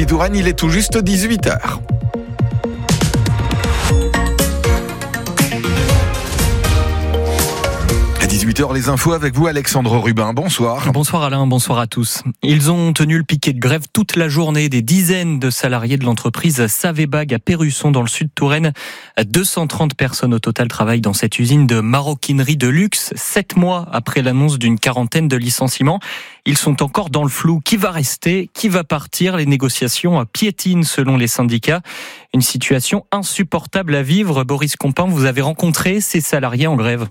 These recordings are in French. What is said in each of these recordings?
ici Touraine, il est tout juste 18h. À 18h, les infos avec vous, Alexandre Rubin. Bonsoir. Bonsoir Alain, bonsoir à tous. Ils ont tenu le piquet de grève toute la journée. Des dizaines de salariés de l'entreprise Savebag à Perrusson dans le sud de Touraine. 230 personnes au total travaillent dans cette usine de maroquinerie de luxe. 7 mois après l'annonce d'une quarantaine de licenciements. Ils sont encore dans le flou. Qui va rester? Qui va partir? Les négociations piétinent selon les syndicats. Une situation insupportable à vivre. Boris Compin, vous avez rencontré ces salariés en grève.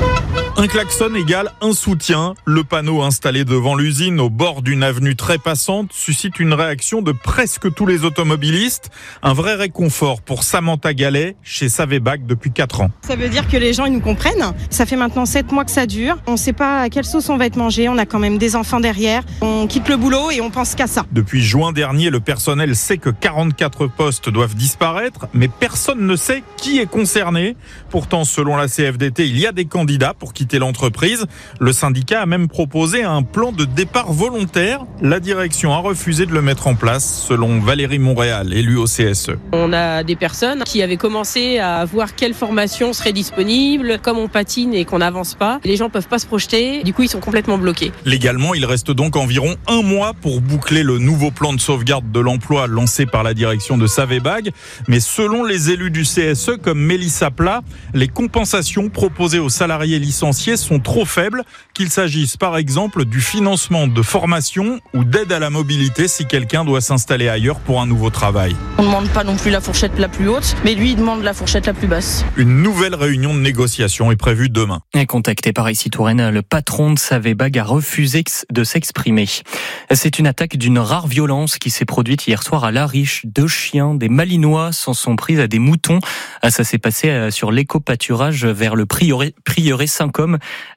Un klaxon égale un soutien. Le panneau installé devant l'usine au bord d'une avenue très passante suscite une réaction de presque tous les automobilistes. Un vrai réconfort pour Samantha Gallet chez Savebag depuis 4 ans. Ça veut dire que les gens ils nous comprennent. Ça fait maintenant 7 mois que ça dure. On ne sait pas à quelle sauce on va être mangé. On a quand même des enfants derrière. On quitte le boulot et on pense qu'à ça. Depuis juin dernier, le personnel sait que 44 postes doivent disparaître, mais personne ne sait qui est concerné. Pourtant, selon la CFDT, il y a des candidats pour quitter l'entreprise. Le syndicat a même proposé un plan de départ volontaire. La direction a refusé de le mettre en place, selon Valérie Montréal, élue au CSE. On a des personnes qui avaient commencé à voir quelle formation serait disponible. Comme on patine et qu'on n'avance pas, les gens peuvent pas se projeter. Du coup, ils sont complètement bloqués. Légalement, il reste donc environ 1 mois pour boucler le nouveau plan de sauvegarde de l'emploi lancé par la direction de Savebag. Mais selon les élus du CSE, comme Mélissa Plat, les compensations proposées aux salariés licenciés sont trop faibles, qu'il s'agisse par exemple du financement de formation ou d'aide à la mobilité si quelqu'un doit s'installer ailleurs pour un nouveau travail. On ne demande pas non plus la fourchette la plus haute, mais lui il demande la fourchette la plus basse. Une nouvelle réunion de négociation est prévue demain. Et contacté par ici Touraine, le patron de Savebag a refusé de s'exprimer. C'est une attaque d'une rare violence qui s'est produite hier soir à La Riche. 2 chiens, des malinois, s'en sont pris à des moutons. Ça s'est passé sur l'éco-pâturage vers le prieuré Saint-Côme.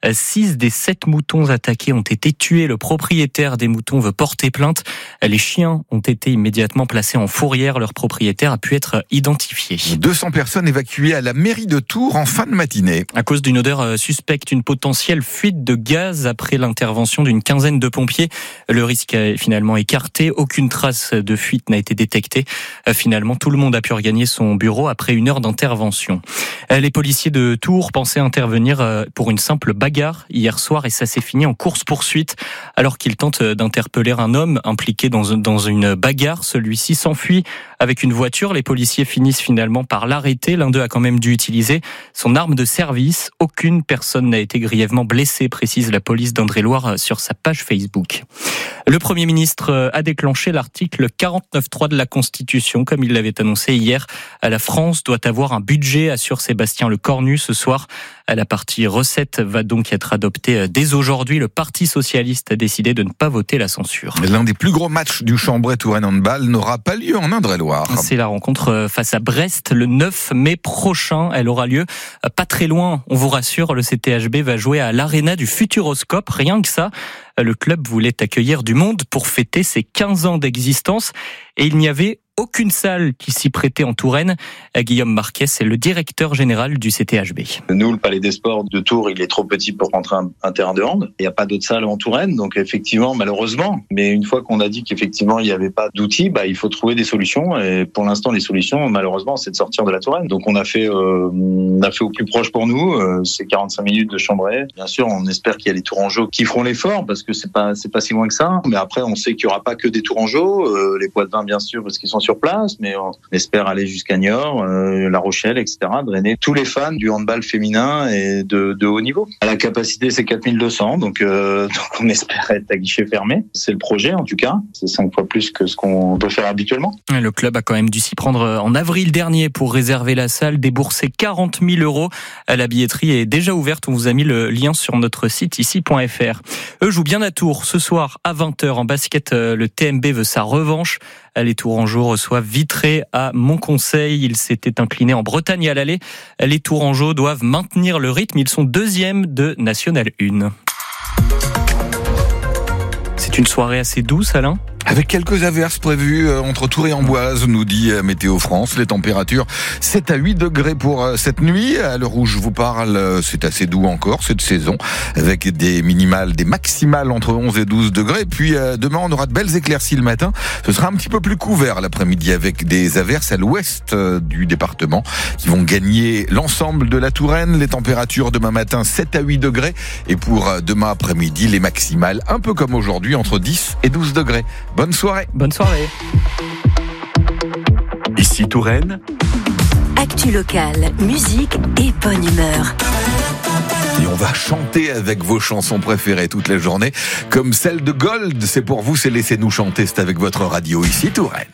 6 des 7 moutons attaqués ont été tués. Le propriétaire des moutons veut porter plainte. Les chiens ont été immédiatement placés en fourrière. Leur propriétaire a pu être identifié. 200 personnes évacuées à la mairie de Tours en fin de matinée. À cause d'une odeur suspecte, une potentielle fuite de gaz après l'intervention d'une quinzaine de pompiers. Le risque est finalement écarté. Aucune trace de fuite n'a été détectée. Finalement, tout le monde a pu regagner son bureau après 1 heure d'intervention. Les policiers de Tours pensaient intervenir pour une simple bagarre hier soir et ça s'est fini en course-poursuite. Alors qu'ils tentent d'interpeller un homme impliqué dans une bagarre, celui-ci s'enfuit avec une voiture. Les policiers finissent finalement par l'arrêter. L'un d'eux a quand même dû utiliser son arme de service. Aucune personne n'a été grièvement blessée, précise la police d'Indre-et-Loire sur sa page Facebook. Le Premier ministre a déclenché l'article 49.3 de la Constitution, comme il l'avait annoncé hier. La France doit avoir un budget, assure Sébastien Lecornu ce soir. La partie recette va donc être adoptée dès aujourd'hui. Le Parti socialiste a décidé de ne pas voter la censure. L'un des plus gros matchs du Chambray Touraine Handball n'aura pas lieu en Indre-et-Loire. C'est la rencontre face à Brest le 9 mai prochain. Elle aura lieu pas très loin, on vous rassure. Le CTHB va jouer à l'Arena du Futuroscope. Rien que ça, le club voulait accueillir du monde pour fêter ses 15 ans d'existence et il n'y avait aucune salle qui s'y prêtait en Touraine. Guillaume Marquet, c'est le directeur général du CTHB. Nous, le Palais des Sports de Tours, il est trop petit pour rentrer un terrain de hand. Il n'y a pas d'autre salle en Touraine, donc effectivement, malheureusement. Mais une fois qu'on a dit qu'effectivement, il n'y avait pas d'outils, il faut trouver des solutions. Et pour l'instant, les solutions, malheureusement, c'est de sortir de la Touraine. Donc on a fait au plus proche pour nous. C'est 45 minutes de Chambray. Bien sûr, on espère qu'il y a les Tourangeaux qui feront l'effort, parce que c'est pas si loin que ça. Mais après, on sait qu'il n'y aura pas que des Tourangeaux. Les Poitevins, bien sûr, parce qu'ils sont sur place, mais on espère aller jusqu'à Niort, La Rochelle, etc., drainer tous les fans du handball féminin et de haut niveau. La capacité, c'est 4200, donc on espère être à guichet fermé. C'est le projet, en tout cas. C'est 5 fois plus que ce qu'on peut faire habituellement. Le club a quand même dû s'y prendre en avril dernier pour réserver la salle, débourser 40 000 €. La billetterie est déjà ouverte. On vous a mis le lien sur notre site ici.fr. Eux jouent bien à Tours ce soir à 20h. En basket, le TMB veut sa revanche. Les Tourangeaux reçoivent Vitré à Montconseil. Ils s'étaient inclinés en Bretagne à l'aller. Les Tourangeaux doivent maintenir le rythme. Ils sont 2e de National 1. C'est une soirée assez douce, Alain ? Avec quelques averses prévues entre Tours et Amboise, nous dit Météo France. Les températures 7 à 8 degrés pour cette nuit. À l'heure où je vous parle, c'est assez doux encore cette saison, avec des minimales, des maximales entre 11 et 12 degrés. Puis demain, on aura de belles éclaircies le matin. Ce sera un petit peu plus couvert l'après-midi avec des averses à l'ouest du département qui vont gagner l'ensemble de la Touraine. Les températures demain matin 7 à 8 degrés et pour demain après-midi, les maximales un peu comme aujourd'hui entre 10 et 12 degrés. Bonne soirée. Bonne soirée. Ici Touraine. Actu locale, musique et bonne humeur. Et on va chanter avec vos chansons préférées toute la journée, comme celle de Gold. C'est pour vous, c'est Laissez-nous chanter, c'est avec votre radio Ici Touraine.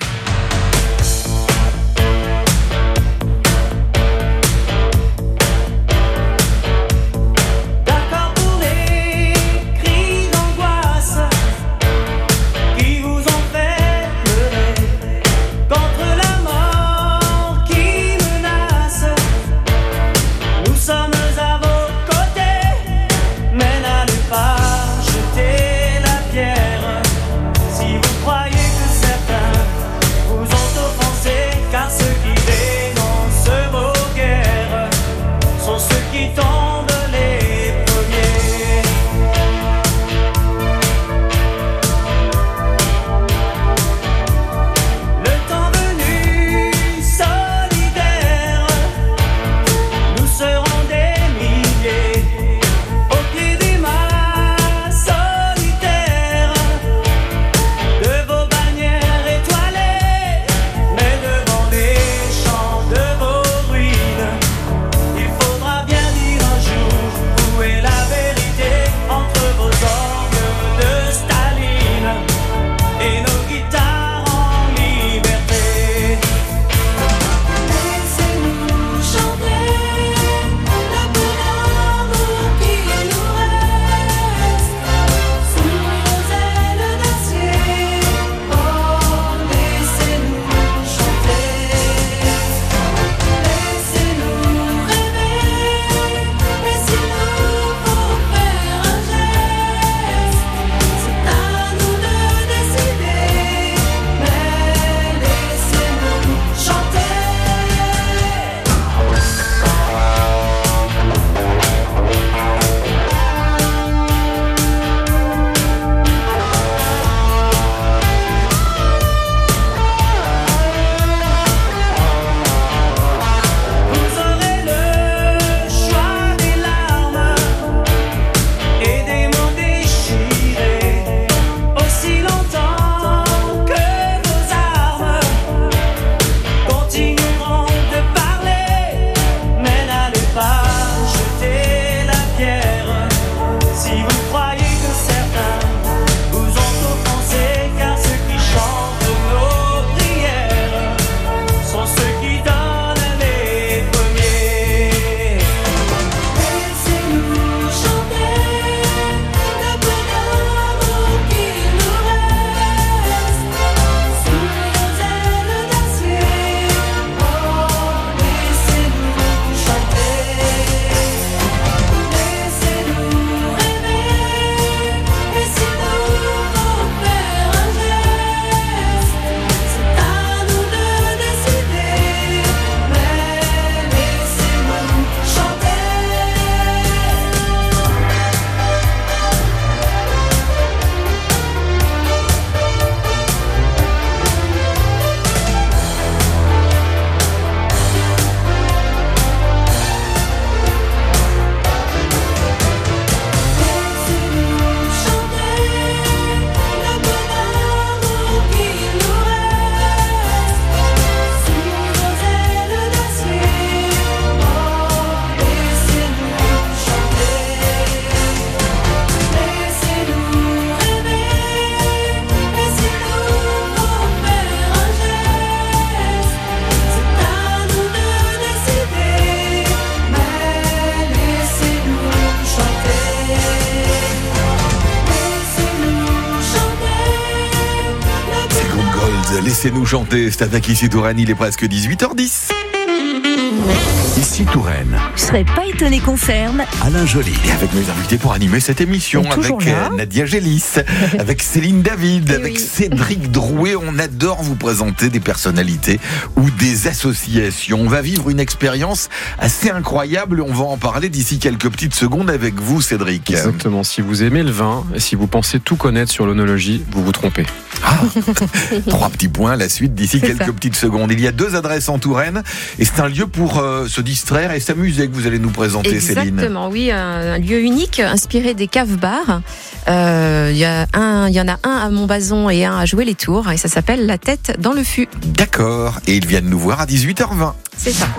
Laissez-nous chanter, c'est avec Ici Touraine, il est presque 18h10. Ici Touraine. Je serais pas étonné qu'on ferme. Alain Joly. Et avec mes invités pour animer cette émission, avec Nadia Gélis, avec Céline David, avec Cédric Drouet. On adore vous présenter des personnalités ou des associations. On va vivre une expérience assez incroyable. On va en parler d'ici quelques petites secondes avec vous, Cédric. Exactement. Si vous aimez le vin et si vous pensez tout connaître sur l'œnologie, vous vous trompez. Ah, 3 petits points à la suite d'ici quelques petites secondes. Il y a 2 adresses en Touraine et c'est un lieu pour se distraire et s'amuser que vous allez nous présenter, Céline. Exactement, oui, un lieu unique inspiré des caves-bars. Il y en a un à Montbazon et un à Jouer-les-Tours et ça s'appelle La Tête dans le Fût. D'accord, et ils viennent nous voir à 18h20. C'est ça.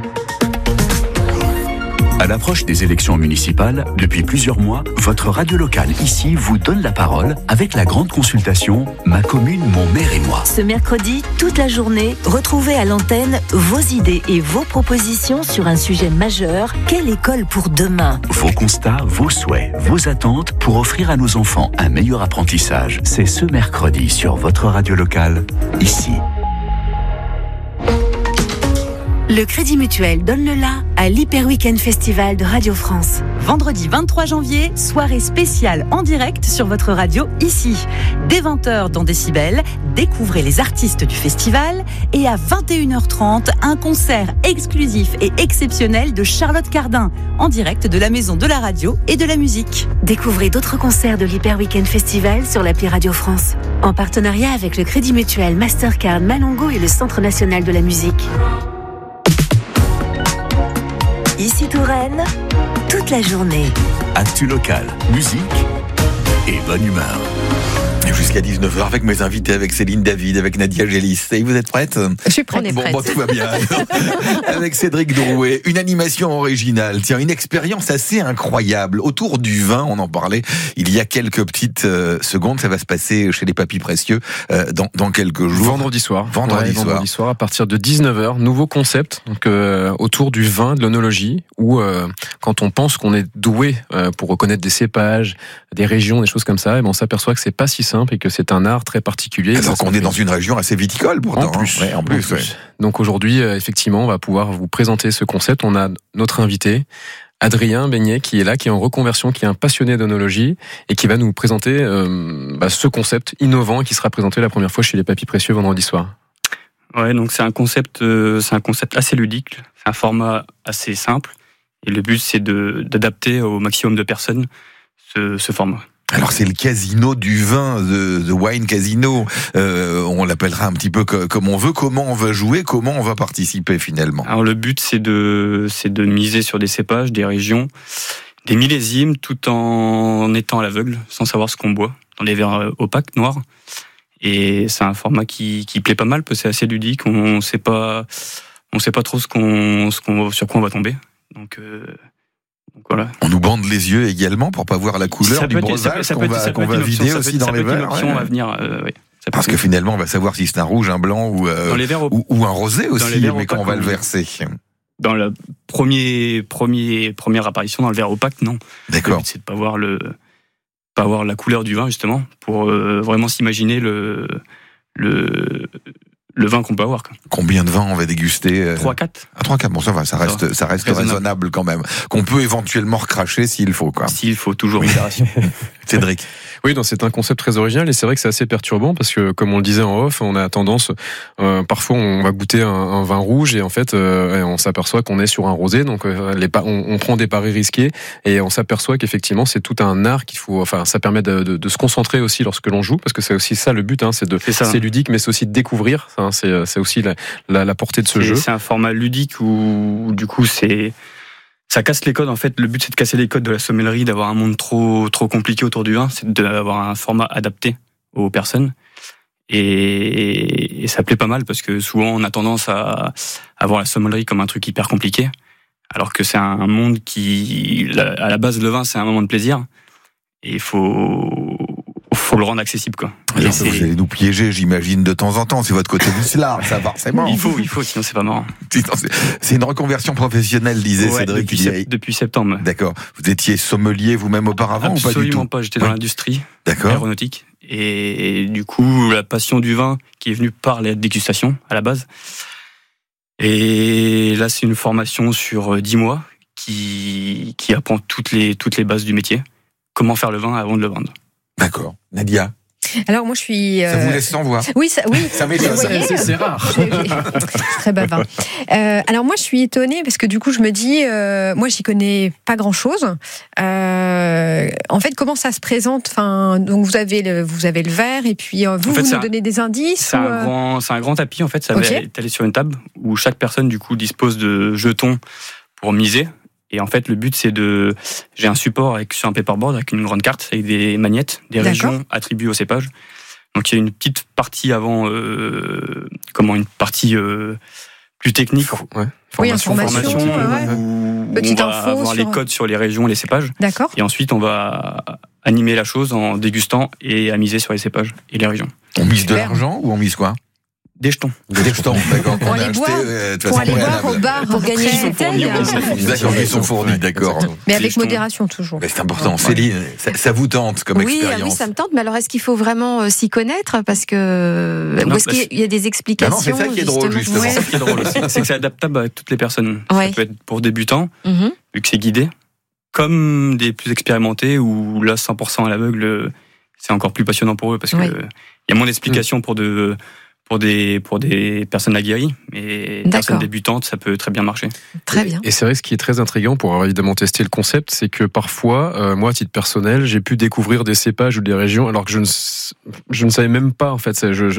À l'approche des élections municipales, depuis plusieurs mois, votre radio locale ici vous donne la parole avec la grande consultation « Ma commune, mon maire et moi ». Ce mercredi, toute la journée, retrouvez à l'antenne vos idées et vos propositions sur un sujet majeur. Quelle école pour demain ? Vos constats, vos souhaits, vos attentes pour offrir à nos enfants un meilleur apprentissage. C'est ce mercredi sur votre radio locale, ici. Le Crédit Mutuel donne le la à l'Hyper Weekend Festival de Radio France. Vendredi 23 janvier, soirée spéciale en direct sur votre radio ici. Dès 20h dans Décibel, découvrez les artistes du festival et à 21h30, un concert exclusif et exceptionnel de Charlotte Cardin en direct de la Maison de la Radio et de la Musique. Découvrez d'autres concerts de l'Hyper Weekend Festival sur l'appli Radio France. En partenariat avec le Crédit Mutuel, Mastercard, Malongo et le Centre National de la Musique. Ici Touraine, toute la journée. Actu locale, musique et bonne humeur. Jusqu'à 19h avec mes invités, avec Céline David, avec Nadia Gélis. Et vous êtes prête ? Je suis prête. Bon, tout va bien. Avec Cédric Drouet, une animation originale. Tiens, une expérience assez incroyable. Autour du vin, on en parlait il y a quelques petites secondes. Ça va se passer chez les Papis Précieux dans quelques jours. Vendredi soir. Vendredi soir à partir de 19h. Nouveau concept donc, autour du vin, de l'œnologie, où quand on pense qu'on est doué pour reconnaître des cépages, des régions, des choses comme ça, et on s'aperçoit que c'est pas si simple et que c'est un art très particulier. Alors qu'on est dans une région assez viticole pourtant. En plus. Donc aujourd'hui, effectivement, on va pouvoir vous présenter ce concept. On a notre invité, Adrien Beignet, qui est là, qui est en reconversion, qui est un passionné d'œnologie et qui va nous présenter ce concept innovant qui sera présenté la première fois chez les Papis Précieux vendredi soir. Ouais, donc c'est un concept assez ludique, c'est un format assez simple et le but c'est d'adapter au maximum de personnes ce format. Alors c'est le casino du vin, the wine casino. On l'appellera un petit peu comme on veut. Comment on va jouer, comment on va participer finalement. Alors le but c'est de miser sur des cépages, des régions, des millésimes, tout en étant à l'aveugle, sans savoir ce qu'on boit, dans des verres opaques, noirs. Et c'est un format qui plaît pas mal, parce que c'est assez ludique. On sait pas trop sur quoi on va tomber. Donc voilà. On nous bande les yeux également pour pas voir la couleur du breuvage qu'on va vider aussi dans les verres. À venir, parce que finalement, on va savoir si c'est un rouge, un blanc ou un rosé aussi, mais quand on va le verser. Dans la première apparition dans le verre opaque, non. D'accord. Le but, c'est de pas voir la couleur du vin, justement, pour vraiment s'imaginer le vin qu'on peut avoir. Quoi. Combien de vins on va déguster 3-4. 3-4, bon ça va, ça reste raisonnable quand même. Qu'on peut éventuellement recracher s'il faut. S'il faut, toujours modération. Cédric. Oui, c'est un concept très original et c'est vrai que c'est assez perturbant parce que, comme on le disait en off, on a tendance, parfois on va goûter un vin rouge et en fait on s'aperçoit qu'on est sur un rosé, donc on prend des paris risqués et on s'aperçoit qu'effectivement c'est tout un art qu'il faut, ça permet de se concentrer aussi lorsque l'on joue, parce que c'est aussi ça le but, c'est ludique mais c'est aussi de découvrir, c'est aussi la portée de ce jeu. C'est un format ludique où du coup ça casse les codes en fait. Le but c'est de casser les codes de la sommellerie, d'avoir un monde trop compliqué autour du vin, c'est d'avoir un format adapté aux personnes. Et ça plaît pas mal parce que souvent on a tendance à voir la sommellerie comme un truc hyper compliqué, alors que c'est un monde à la base le vin c'est un moment de plaisir et il faut le rendre accessible quoi. Alors vous allez nous piéger, j'imagine, de temps en temps. C'est votre côté vicelard, ça forcément. Il faut, sinon c'est pas marrant. C'est une reconversion professionnelle, disait Cédric. Depuis septembre. D'accord. Vous étiez sommelier vous-même auparavant ou pas du tout ? Absolument pas. J'étais dans l'industrie aéronautique. Et du coup, la passion du vin qui est venue par la dégustation à la base Et là, c'est une formation sur 10 mois qui apprend toutes les bases du métier. Comment faire le vin avant de le vendre. D'accord. Nadia? Alors moi je suis. Ça vous laisse sans voix. Oui, ça m'étonne. C'est rare. Très bavard. Alors moi je suis étonnée parce que du coup je me dis, moi j'y connais pas grand chose. En fait, comment ça se présente? Enfin, donc vous avez le verre et puis vous nous donnez des indices. C'est un grand tapis en fait. Ça va étaler sur une table où chaque personne du coup dispose de jetons pour miser. Et en fait, le but, c'est j'ai un support sur un paperboard avec une grande carte, avec des magnettes, des régions attribuées au cépage. Donc, il y a une petite partie avant, une partie plus technique. Information. Où on va avoir les codes sur les régions et les cépages. D'accord. Et ensuite, on va animer la chose en dégustant et à miser sur les cépages et les régions. On mise de l'argent ou on mise quoi? Des jetons. Des jetons, d'accord. Pour aller boire au bar pour gagner une bouteille. D'accord, ils sont fournis, d'accord. Mais avec modération toujours. Mais c'est important. Céline, ça vous tente comme expérience? Oui, ça me tente. Mais alors, est-ce qu'il faut vraiment s'y connaître? Parce que ou est-ce qu'il y a des explications? Non, c'est ça qui est drôle, justement. C'est ça qui est drôle aussi. C'est que c'est adaptable à toutes les personnes. Ça peut être pour débutants, vu que c'est guidé, comme des plus expérimentés où là, 100% à l'aveugle, c'est encore plus passionnant pour eux parce que il y a moins d'explications pour des personnes aguerries, mais personnes débutantes, ça peut très bien marcher. Très bien. Et c'est vrai, ce qui est très intriguant pour avoir évidemment testé le concept, c'est que parfois, moi, à titre personnel, j'ai pu découvrir des cépages ou des régions, alors que je ne savais même pas, en fait.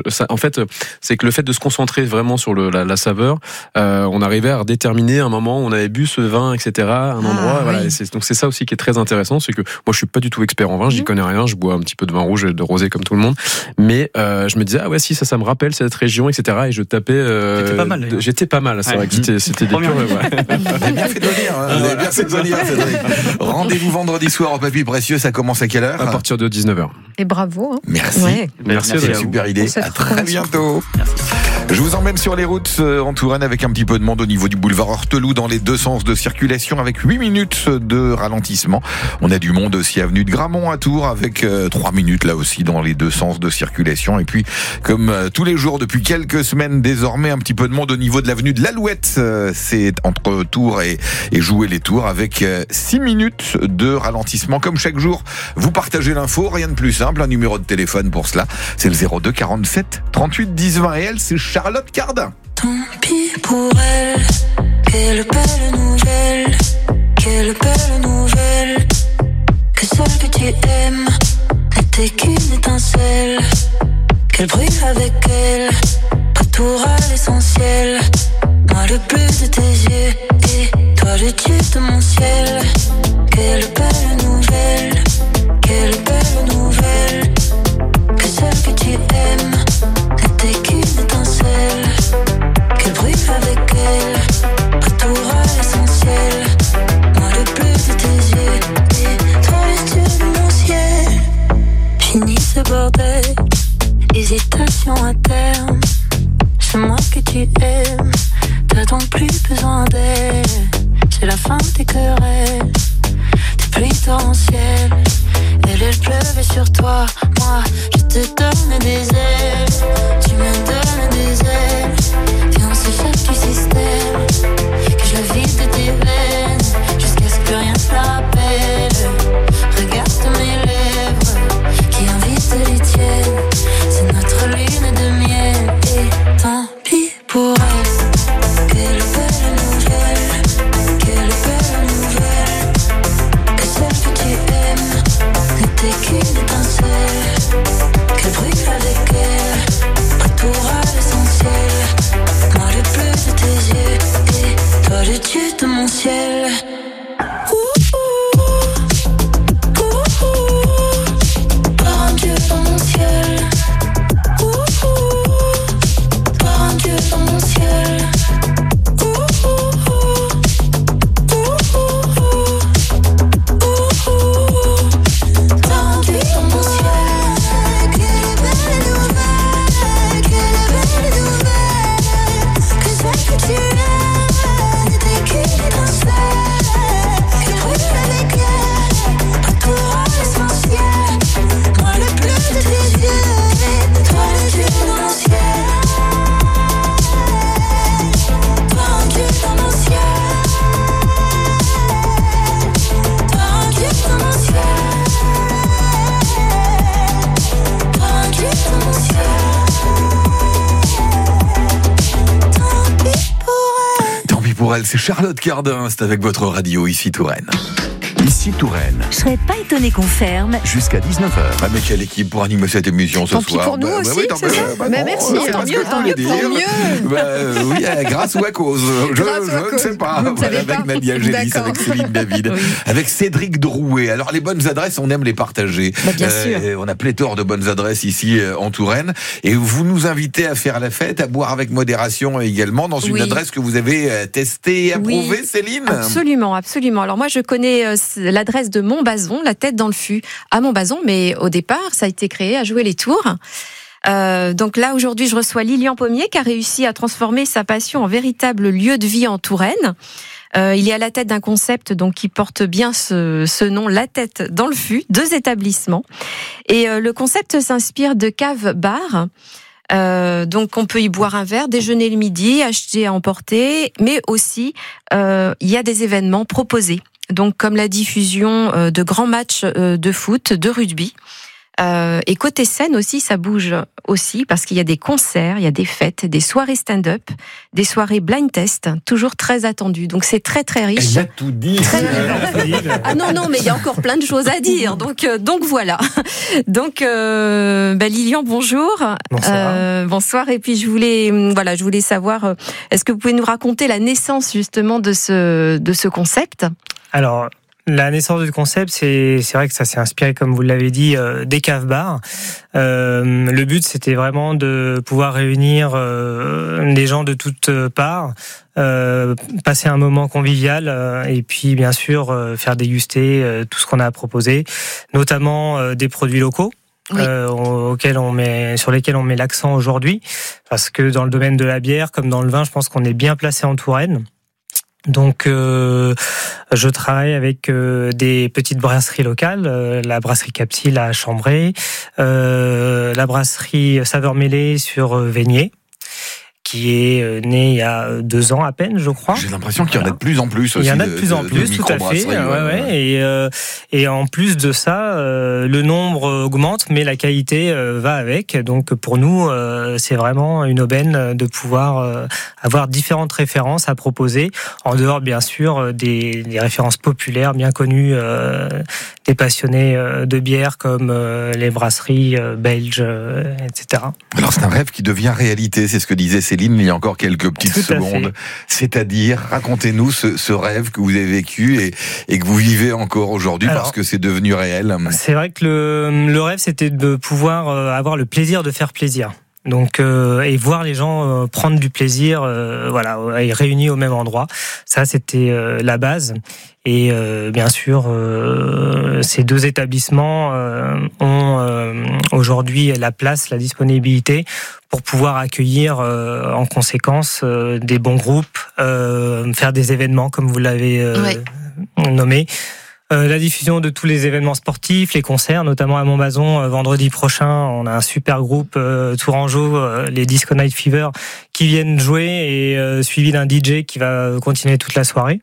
C'est que le fait de se concentrer vraiment sur la saveur, on arrivait à déterminer un moment où on avait bu ce vin, etc., un endroit. Voilà. Et donc c'est ça aussi qui est très intéressant, c'est que moi, je suis pas du tout expert en vin, j'y connais rien, je bois un petit peu de vin rouge et de rosé comme tout le monde, mais je me disais, ah ouais, si, ça me rappelle cette région, etc. Et je tapais. J'étais pas mal. C'est vrai que c'était des purs. Vous avez bien fait de lire. Vous avez bien fait de lire, Cédric. Rendez-vous vendredi soir au Papy Précieux. Ça commence à quelle heure? À partir de 19h. Et bravo. Merci. Merci. C'est une super idée. À très bientôt. Merci. Je vous emmène sur les routes en Touraine avec un petit peu de monde au niveau du boulevard Horteloup dans les deux sens de circulation avec 8 minutes de ralentissement. On a du monde aussi avenue de Gramont à Tours avec 3 minutes là aussi dans les deux sens de circulation. Et puis comme tous les jours depuis quelques semaines désormais, un petit peu de monde au niveau de l'avenue de l'Alouette. C'est entre Tours et Joué-les-Tours avec 6 minutes de ralentissement. Comme chaque jour, vous partagez l'info, rien de plus simple, un numéro de téléphone pour cela. C'est le 02 47 38 10 20 et elle, c'est Charlotte Cardin. Tant pis pour elle, quelle belle nouvelle, quelle belle nouvelle, que celle que tu aimes n'était qu'une étincelle, qu'elle brûle avec elle, retour à l'essentiel, moi le bleu de tes yeux et toi le dieu de mon ciel, quelle belle nouvelle, quelle belle nouvelle, que celle que tu aimes n'était qu'une étincelle, qu'elle brûle avec elle, retour à l'essentiel, moi le bleu de tes yeux et toi le dieu de mon ciel. Fini ce bordel, hésitation à terme, c'est moi que tu aimes, t'as donc plus besoin d'elle, c'est la fin des querelles, des pluies torrentielles, elle pleuvait sur toi, moi je te donne des ailes, tu me donnes des ailes, et on s'échappe du système, que je le vide de tes veines, jusqu'à ce que rien ne se rappelle, regarde mes lèvres, qui invitent les tiennes, c'est notre lune de miel, et tant pis pour elle, quelle belle nouvelle, quelle belle nouvelle, que celle que tu aimes n'était qu'une étincelle, qu'elle brûle avec elle, retour à l'essentiel, moi le bleu de tes yeux et toi le dieu de mon ciel. Par un dieu dans mon ciel, par un dieu dans mon ciel, par un dieu dans mon ciel, quelle belle nouvelle, que celle que tu aimes n'était qu'une étincelle. pour elle, c'est Charlotte Cardin, c'est avec votre radio ici Touraine. Ici Touraine. Je serais pas étonné qu'on ferme. Jusqu'à 19h. Ah mais quelle équipe pour animer cette émission ce Tant soir. Pis pour nous aussi, c'est ça. Merci. Tant mieux. Oui, grâce ou à cause. Je ne sais pas. Avec Nadia Gélis, avec Céline David, avec Cédric Drouet. Alors les bonnes adresses, on aime les partager. Bien sûr. On a pléthore de bonnes adresses ici en Touraine. Et vous nous invitez à faire la fête, à boire avec modération également dans une adresse que vous avez testée et approuvée, Céline. Absolument, absolument. Alors moi je connais l'adresse de Montbazon, la tête dans le fût à Montbazon, mais au départ, ça a été créé à Jouer les Tours. Donc là, aujourd'hui, je reçois Lilian Pommier qui a réussi à transformer sa passion en véritable lieu de vie en Touraine. Il est à la tête d'un concept donc qui porte bien ce nom, la tête dans le fût, 2 établissements. Et le concept s'inspire de cave-bar. Donc on peut y boire un verre, déjeuner le midi, acheter à emporter, mais aussi il y a des événements proposés. Donc comme la diffusion de grands matchs de foot, de rugby. Et côté scène aussi, ça bouge aussi parce qu'il y a des concerts, il y a des fêtes, des soirées stand-up, des soirées blind test, toujours très attendues. Donc c'est très très riche. Elle a tout dit. Ah non, mais il y a encore plein de choses à dire. Donc voilà. Donc Lilian, bonjour. Bonsoir. Bonsoir. Et puis je voulais savoir, est-ce que vous pouvez nous raconter la naissance justement de ce concept ? Alors, la naissance du concept, c'est vrai que ça s'est inspiré, comme vous l'avez dit, des cave-bars. Le but, c'était vraiment de pouvoir réunir les gens de toutes parts, passer un moment convivial et puis, bien sûr, faire déguster tout ce qu'on a à proposer, notamment des produits locaux. Oui. Sur lesquels on met l'accent aujourd'hui, parce que dans le domaine de la bière, comme dans le vin, je pense qu'on est bien placé en Touraine. Donc, je travaille avec des petites brasseries locales, la brasserie Capsule à Chambray, la brasserie Saveur Mêlée sur Vénier, qui est né il y a 2 ans à peine, je crois. J'ai l'impression qu'il y en a de plus en plus aussi. Il y en a de plus en plus, tout à fait. Et en plus de ça, le nombre augmente, mais la qualité va avec. Donc pour nous, c'est vraiment une aubaine de pouvoir avoir différentes références à proposer, en dehors bien sûr des références populaires bien connues des passionnés de bière comme les brasseries belges, etc. Alors c'est un rêve qui devient réalité, c'est ce que disait Céline il y a encore quelques petites secondes. C'est-à-dire, racontez-nous ce rêve que vous avez vécu et que vous vivez encore aujourd'hui parce que c'est devenu réel. C'est vrai que le rêve, c'était de pouvoir avoir le plaisir de faire plaisir. Donc et voir les gens prendre du plaisir, et réunis au même endroit. Ça, c'était la base. Et bien sûr, ces 2 établissements ont aujourd'hui la place, la disponibilité pour pouvoir accueillir en conséquence des bons groupes, faire des événements comme vous l'avez nommé. La diffusion de tous les événements sportifs, les concerts, notamment à Montbazon, vendredi prochain, on a un super groupe tourangeau, les Disco Night Fever, qui viennent jouer et suivi d'un DJ qui va continuer toute la soirée.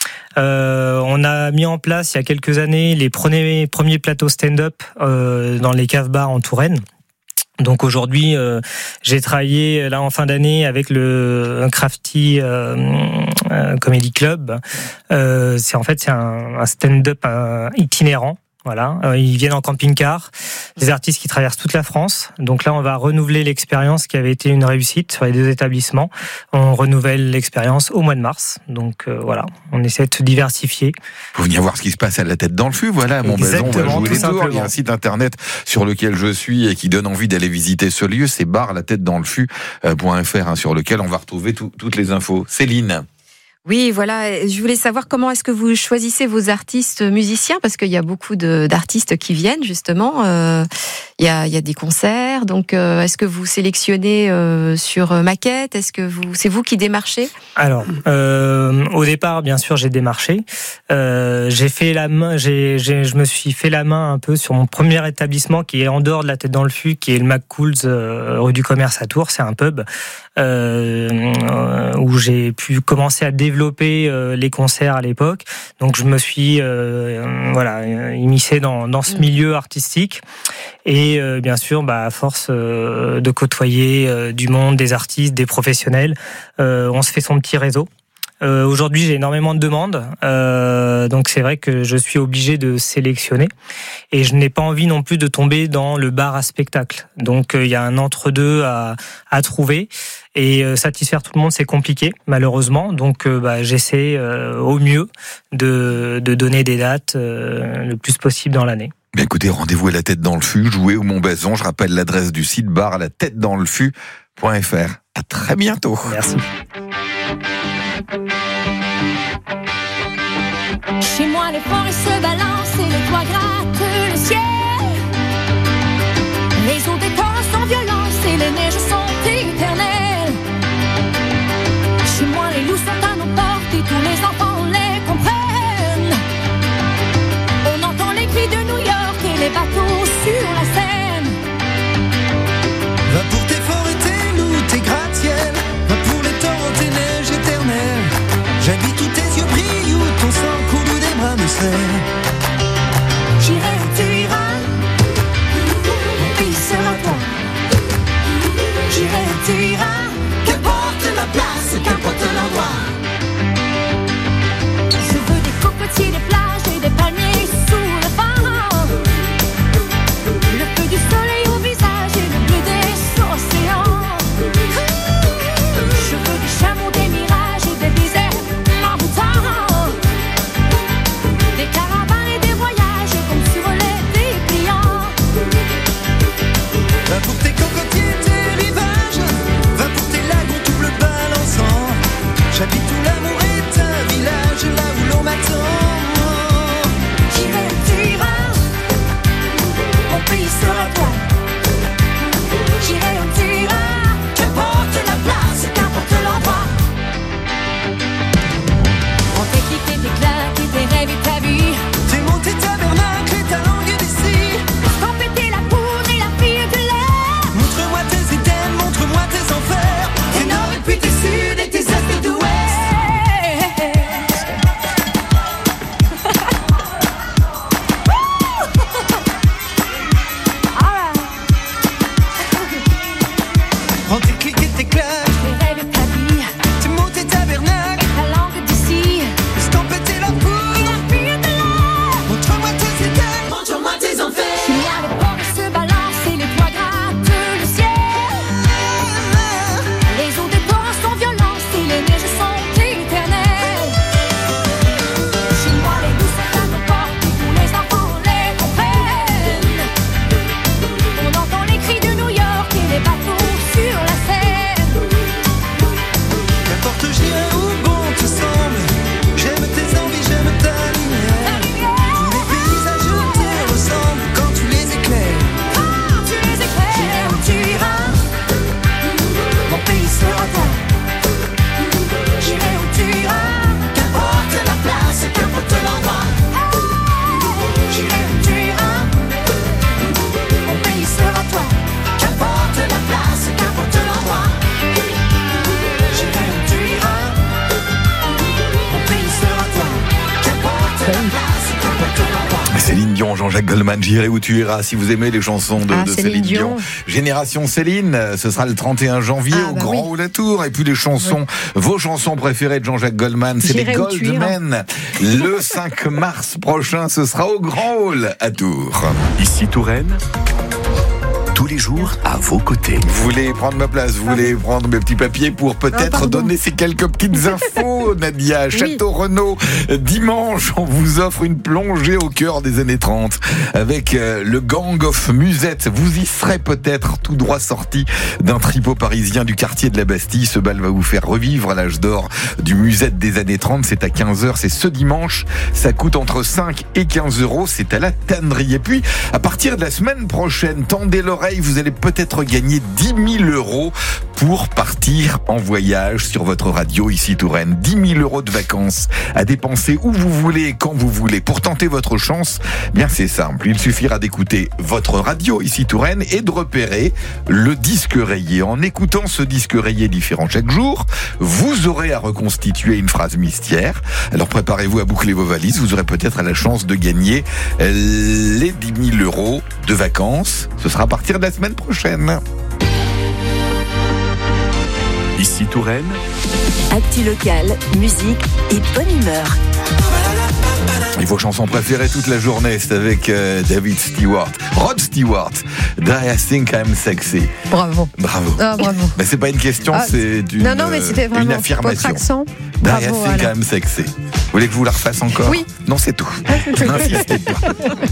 On a mis en place il y a quelques années les premiers plateaux stand-up dans les cave-bars en Touraine. Donc aujourd'hui, j'ai travaillé là en fin d'année avec le Crafty Comedy Club. C'est un stand-up itinérant. Voilà, ils viennent en camping-car, des artistes qui traversent toute la France. Donc là, on va renouveler l'expérience qui avait été une réussite sur les 2 établissements. On renouvelle l'expérience au mois de mars. Donc on essaie de se diversifier. Faut venir voir ce qui se passe à la tête dans le fût. Voilà, à Montbazon, on va jouer les tours. Il y a un site internet sur lequel je suis et qui donne envie d'aller visiter ce lieu. C'est bar-la-tête-dans-le-fût.fr sur lequel on va retrouver toutes les infos. Céline. Oui, voilà. Je voulais savoir comment est-ce que vous choisissez vos artistes musiciens, parce qu'il y a beaucoup d'artistes qui viennent justement. Il y a des concerts. Donc, est-ce que vous sélectionnez sur maquette ? C'est vous qui démarchez ? Alors, au départ, bien sûr, j'ai démarché. Je me suis fait la main un peu sur mon premier établissement qui est en dehors de la tête dans le fût, qui est le McCool's rue du Commerce à Tours. C'est un pub où j'ai pu commencer à développer les concerts à l'époque. Donc je me suis immiscé dans ce milieu artistique et bien sûr à force de côtoyer du monde, des artistes, des professionnels, on se fait son petit réseau. Aujourd'hui, j'ai énormément de demandes, donc c'est vrai que je suis obligé de sélectionner. Et je n'ai pas envie non plus de tomber dans le bar à spectacle. Donc il y a un entre-deux à trouver. Et satisfaire tout le monde, c'est compliqué, malheureusement. Donc j'essaie au mieux de donner des dates le plus possible dans l'année. Bien écoutez, rendez-vous à la Tête dans le Fût, jouez au Montbazon. Je rappelle l'adresse du site bar à la tête dans le fût.fr. À très bientôt. Merci. Chez moi, les forêts se balancent et les toits grattent le ciel. Les eaux des torrents sont violentes et les neiges sont éternelles. Chez moi, les loups sont à nos portes et tous les enfants les comprennent. On entend les cris de New York et les bateaux sur la Seine. Va pour tes forêts, tes loups, tes gratte-ciel. Va pour les torrents, tes neiges éternelles. J'habite où tes yeux brillent, où ton sang coule, où des bras me serrent. J'irai où tu iras, mon pays sera toi. J'irai où tu iras, qu'importe la place, qu'importe l'endroit. Je veux des cocotiers, des plages et des palmiers sous le vent. Le feu du soleil au visage et le bleu des océans. Je veux des chameaux, des mirages et des déserts envoûtants. Des caravanes et des voyages comme sur les dépliants. Va pour tes cocotiers, tes rivages. Va pour tes lagons tout bleu balançant. J'habite où l'amour est un village, là où l'on m'attend. J'irai où tu iras, mon pays sera toi. J'irai où tu iras, qu'importe la place, qu'importe l'endroit. On t'éclate et t'éclate et tes rêves et ta vie. Tes mots, tes tabernacles et ta langue d'ici. Sans péter la poudre et la fille de l'air. Montre-moi tes Éden, montre-moi tes enfers. Tes nord et puis tes sud et tes est et d'ouest. Prends tes clics et tes claques. Tes rêves et ta vie. Tes mots, tes tabernacles. Ta langue d'ici. Sans péter la poudre. Et la fille de l'air. Montre-moi tes Éden, Montre-moi tes enfers. Chez moi, les forêts se balancent et les toits grattent le ciel. Les eaux des torrents sont violentes et les neiges sont éternelles. Chez moi, les loups sont à nos portes et tous les enfants les comprennent. On entend les cris de New York et les bateaux sur la Seine. Qu'importe j'irai où bon te semble. J'aime tes envies, j'aime ta lumière. Tous les paysages te ressemblent quand tu les éclaires. Quand tu les éclaires, j'irai où tu iras, mon pays sera toi. J'irai où tu iras, qu'importe la place, qu'importe l'endroit. J'irai où tu iras, mon pays sera toi. Qu'importe la place, qu'importe l'endroit. J'irai où tu iras, mon pays sera toi. Qu'importe la place, qu'importe l'endroit. Céline Dion, Jean-Jacques Goldman, J'irai où tu iras. Si vous aimez les chansons de Céline Dion. Génération Céline, ce sera le 31 janvier au Grand Hall à Tours. Et puis les chansons, vos chansons préférées de Jean-Jacques Goldman, c'est les Goldmen. Le 5 mars prochain, ce sera au Grand Hall à Tours. Ici Touraine, tous les jours à vos côtés. Vous voulez prendre ma place, vous voulez prendre mes petits papiers pour peut-être donner ces quelques petites infos, Nadia. Château Renaud, dimanche, on vous offre une plongée au cœur des années 30 avec le Gang of Musette. Vous y serez peut-être tout droit sorti d'un tripot parisien du quartier de la Bastille. Ce bal va vous faire revivre l'âge d'or du Musette des années 30. C'est à 15h, c'est ce dimanche. Ça coûte entre 5 et 15 euros. C'est à la tannerie. Et puis, à partir de la semaine prochaine, tendez l'oreille, vous allez peut-être gagner 10 000 euros pour partir en voyage sur votre radio ici Touraine. 10 000 euros de vacances à dépenser où vous voulez et quand vous voulez. Pour tenter votre chance, bien c'est simple. Il suffira d'écouter votre radio ici Touraine et de repérer le disque rayé. En écoutant ce disque rayé différent chaque jour, vous aurez à reconstituer une phrase mystère. Alors préparez-vous à boucler vos valises. Vous aurez peut-être la chance de gagner les 10 000 euros de vacances. Ce sera à partir de la semaine prochaine. Ici Touraine. Actu locale, musique et bonne humeur. Et vos chansons préférées toute la journée, c'est avec David Stewart, Rod Stewart, Do I Think I'm Sexy. Bravo. Bravo. Ah, bravo. Mais c'est pas une question, c'est non, mais c'était vraiment une affirmation. votre accent. Do Bravo, I Think voilà. I'm Sexy. Vous voulez que je vous la refasse encore? Oui. Non, c'est tout. N'insistez pas.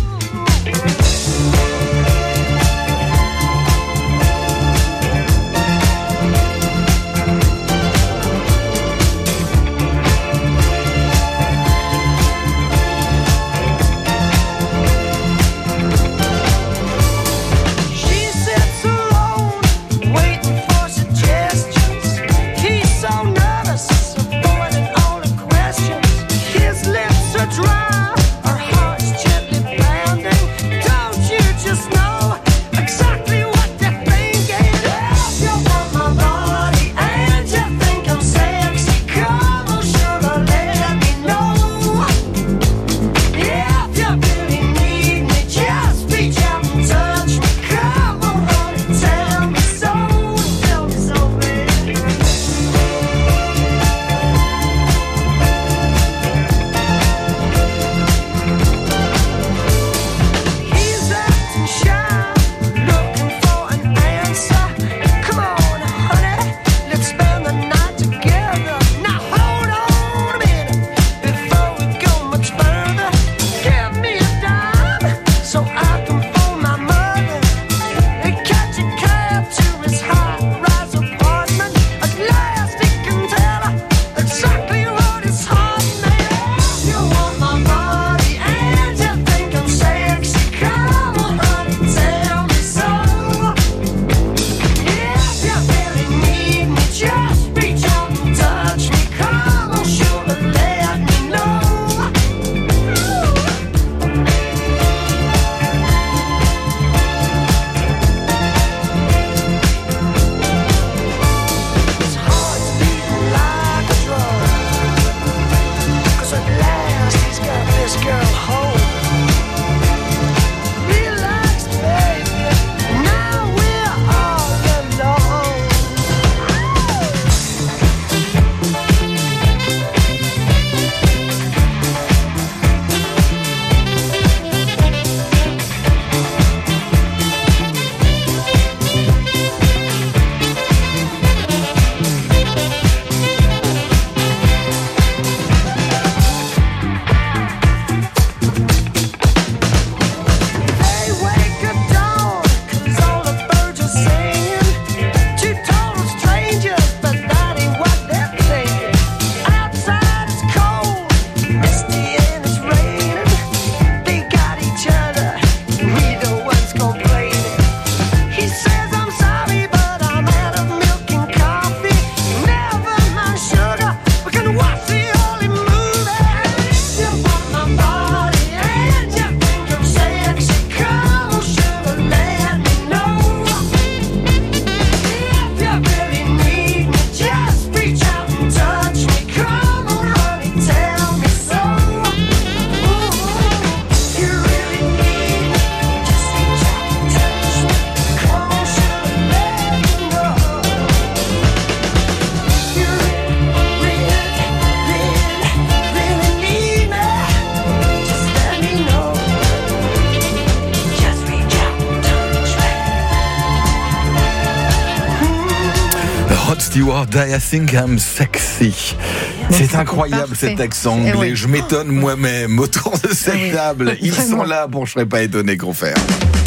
Stewart, I think I'm sexy. C'est incroyable cet accent anglais. Je m'étonne moi-même autour de cette table. Ils sont là pour Je serais pas étonné qu'on ferme.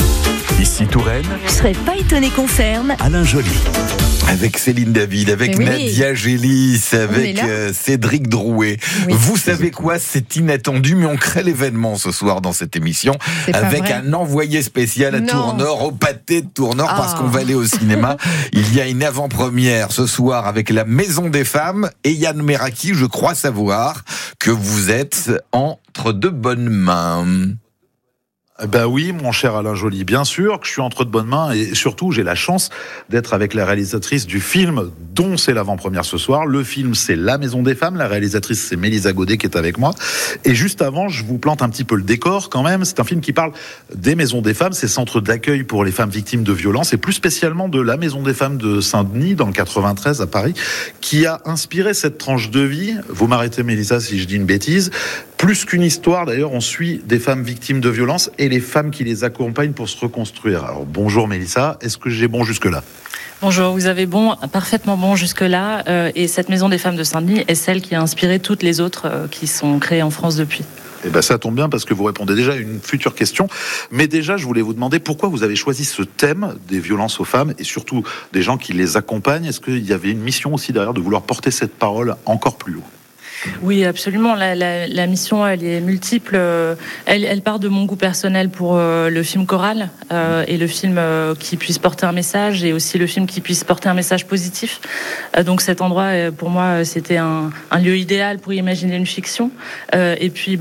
Ici Touraine. Je serais pas étonné qu'on ferme. Alain Joly. Avec Céline David, avec Nadia Gélis, avec Cédric Drouet. Oui. Vous savez quoi, c'est inattendu, mais on crée l'événement ce soir dans cette émission avec un envoyé spécial à Tournord, au pâté de Tournord, parce qu'on va aller au cinéma. Il y a une avant-première ce soir avec la Maison des Femmes et Yann Meraki. Je crois savoir que vous êtes entre de bonnes mains. Ben oui, mon cher Alain Joly, bien sûr que je suis entre de bonnes mains et surtout j'ai la chance d'être avec la réalisatrice du film dont c'est l'avant-première ce soir. Le film, c'est La Maison des Femmes. La réalisatrice, c'est Mélisa Godet qui est avec moi. Et juste avant, je vous plante un petit peu le décor quand même. C'est un film qui parle des maisons des femmes, ces centres d'accueil pour les femmes victimes de violences et plus spécialement de la Maison des Femmes de Saint-Denis dans le 93 à Paris qui a inspiré cette tranche de vie. Vous m'arrêtez Mélisa si je dis une bêtise. Plus qu'une histoire, d'ailleurs, on suit des femmes victimes de violences et les femmes qui les accompagnent pour se reconstruire. Alors bonjour Mélissa, est-ce que j'ai bon jusque-là ? Bonjour, vous avez parfaitement bon jusque-là. Et cette Maison des Femmes de Saint-Denis est celle qui a inspiré toutes les autres qui sont créées en France depuis. Eh ben ça tombe bien parce que vous répondez déjà à une future question. Mais déjà, je voulais vous demander pourquoi vous avez choisi ce thème des violences aux femmes et surtout des gens qui les accompagnent. Est-ce qu'il y avait une mission aussi derrière de vouloir porter cette parole encore plus haut ? Oui, absolument. La mission, elle est multiple. Elle part de mon goût personnel pour le film choral et le film qui puisse porter un message et aussi le film qui puisse porter un message positif. Donc cet endroit, pour moi, c'était un lieu idéal pour imaginer une fiction. Et puis,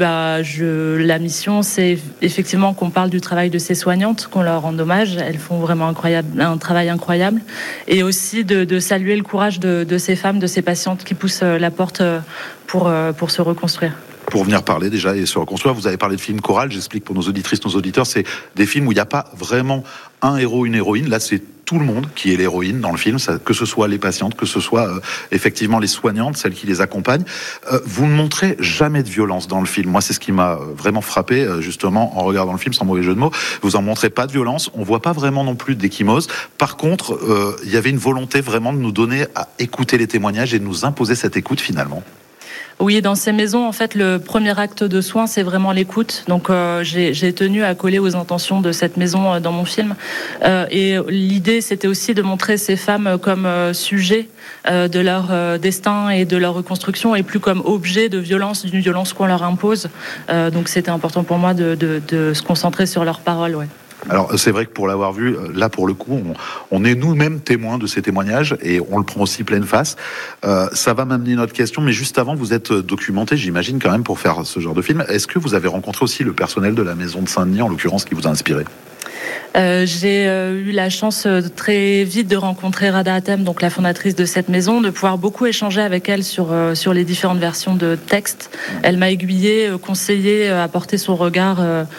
la mission, c'est effectivement qu'on parle du travail de ces soignantes, qu'on leur rende hommage. Elles font vraiment un travail incroyable. Et aussi de saluer le courage de ces femmes, de ces patientes qui poussent la porte pour se reconstruire. Pour venir parler déjà et se reconstruire, vous avez parlé de film choral, j'explique pour nos auditrices, nos auditeurs, c'est des films où il n'y a pas vraiment un héros, une héroïne. Là, c'est tout le monde qui est l'héroïne dans le film, que ce soit les patientes, que ce soit effectivement les soignantes, celles qui les accompagnent. Vous ne montrez jamais de violence dans le film. Moi, c'est ce qui m'a vraiment frappé, justement, en regardant le film, sans mauvais jeu de mots. Vous en montrez pas de violence, on voit pas vraiment non plus d'échymose. Par contre, il y avait une volonté vraiment de nous donner à écouter les témoignages et de nous imposer cette écoute finalement. Oui, dans ces maisons, en fait, le premier acte de soin, c'est vraiment l'écoute. Donc, j'ai tenu à coller aux intentions de cette maison dans mon film. Et l'idée, c'était aussi de montrer ces femmes comme sujet de leur destin et de leur reconstruction, et plus comme objet de violence, d'une violence qu'on leur impose. Donc, c'était important pour moi de se concentrer sur leurs paroles, ouais. Alors c'est vrai que pour l'avoir vu, là pour le coup, on est nous-mêmes témoins de ces témoignages et on le prend aussi pleine face. Ça va m'amener une autre question, mais juste avant, vous êtes documenté, j'imagine quand même, pour faire ce genre de film. Est-ce que vous avez rencontré aussi le personnel de la Maison de Saint-Denis, en l'occurrence, qui vous a inspiré ? J'ai eu la chance très vite de rencontrer Rada Hatem, donc la fondatrice de cette maison, de pouvoir beaucoup échanger avec elle sur les différentes versions de textes. Elle m'a aiguillée, conseillé, apporté son regard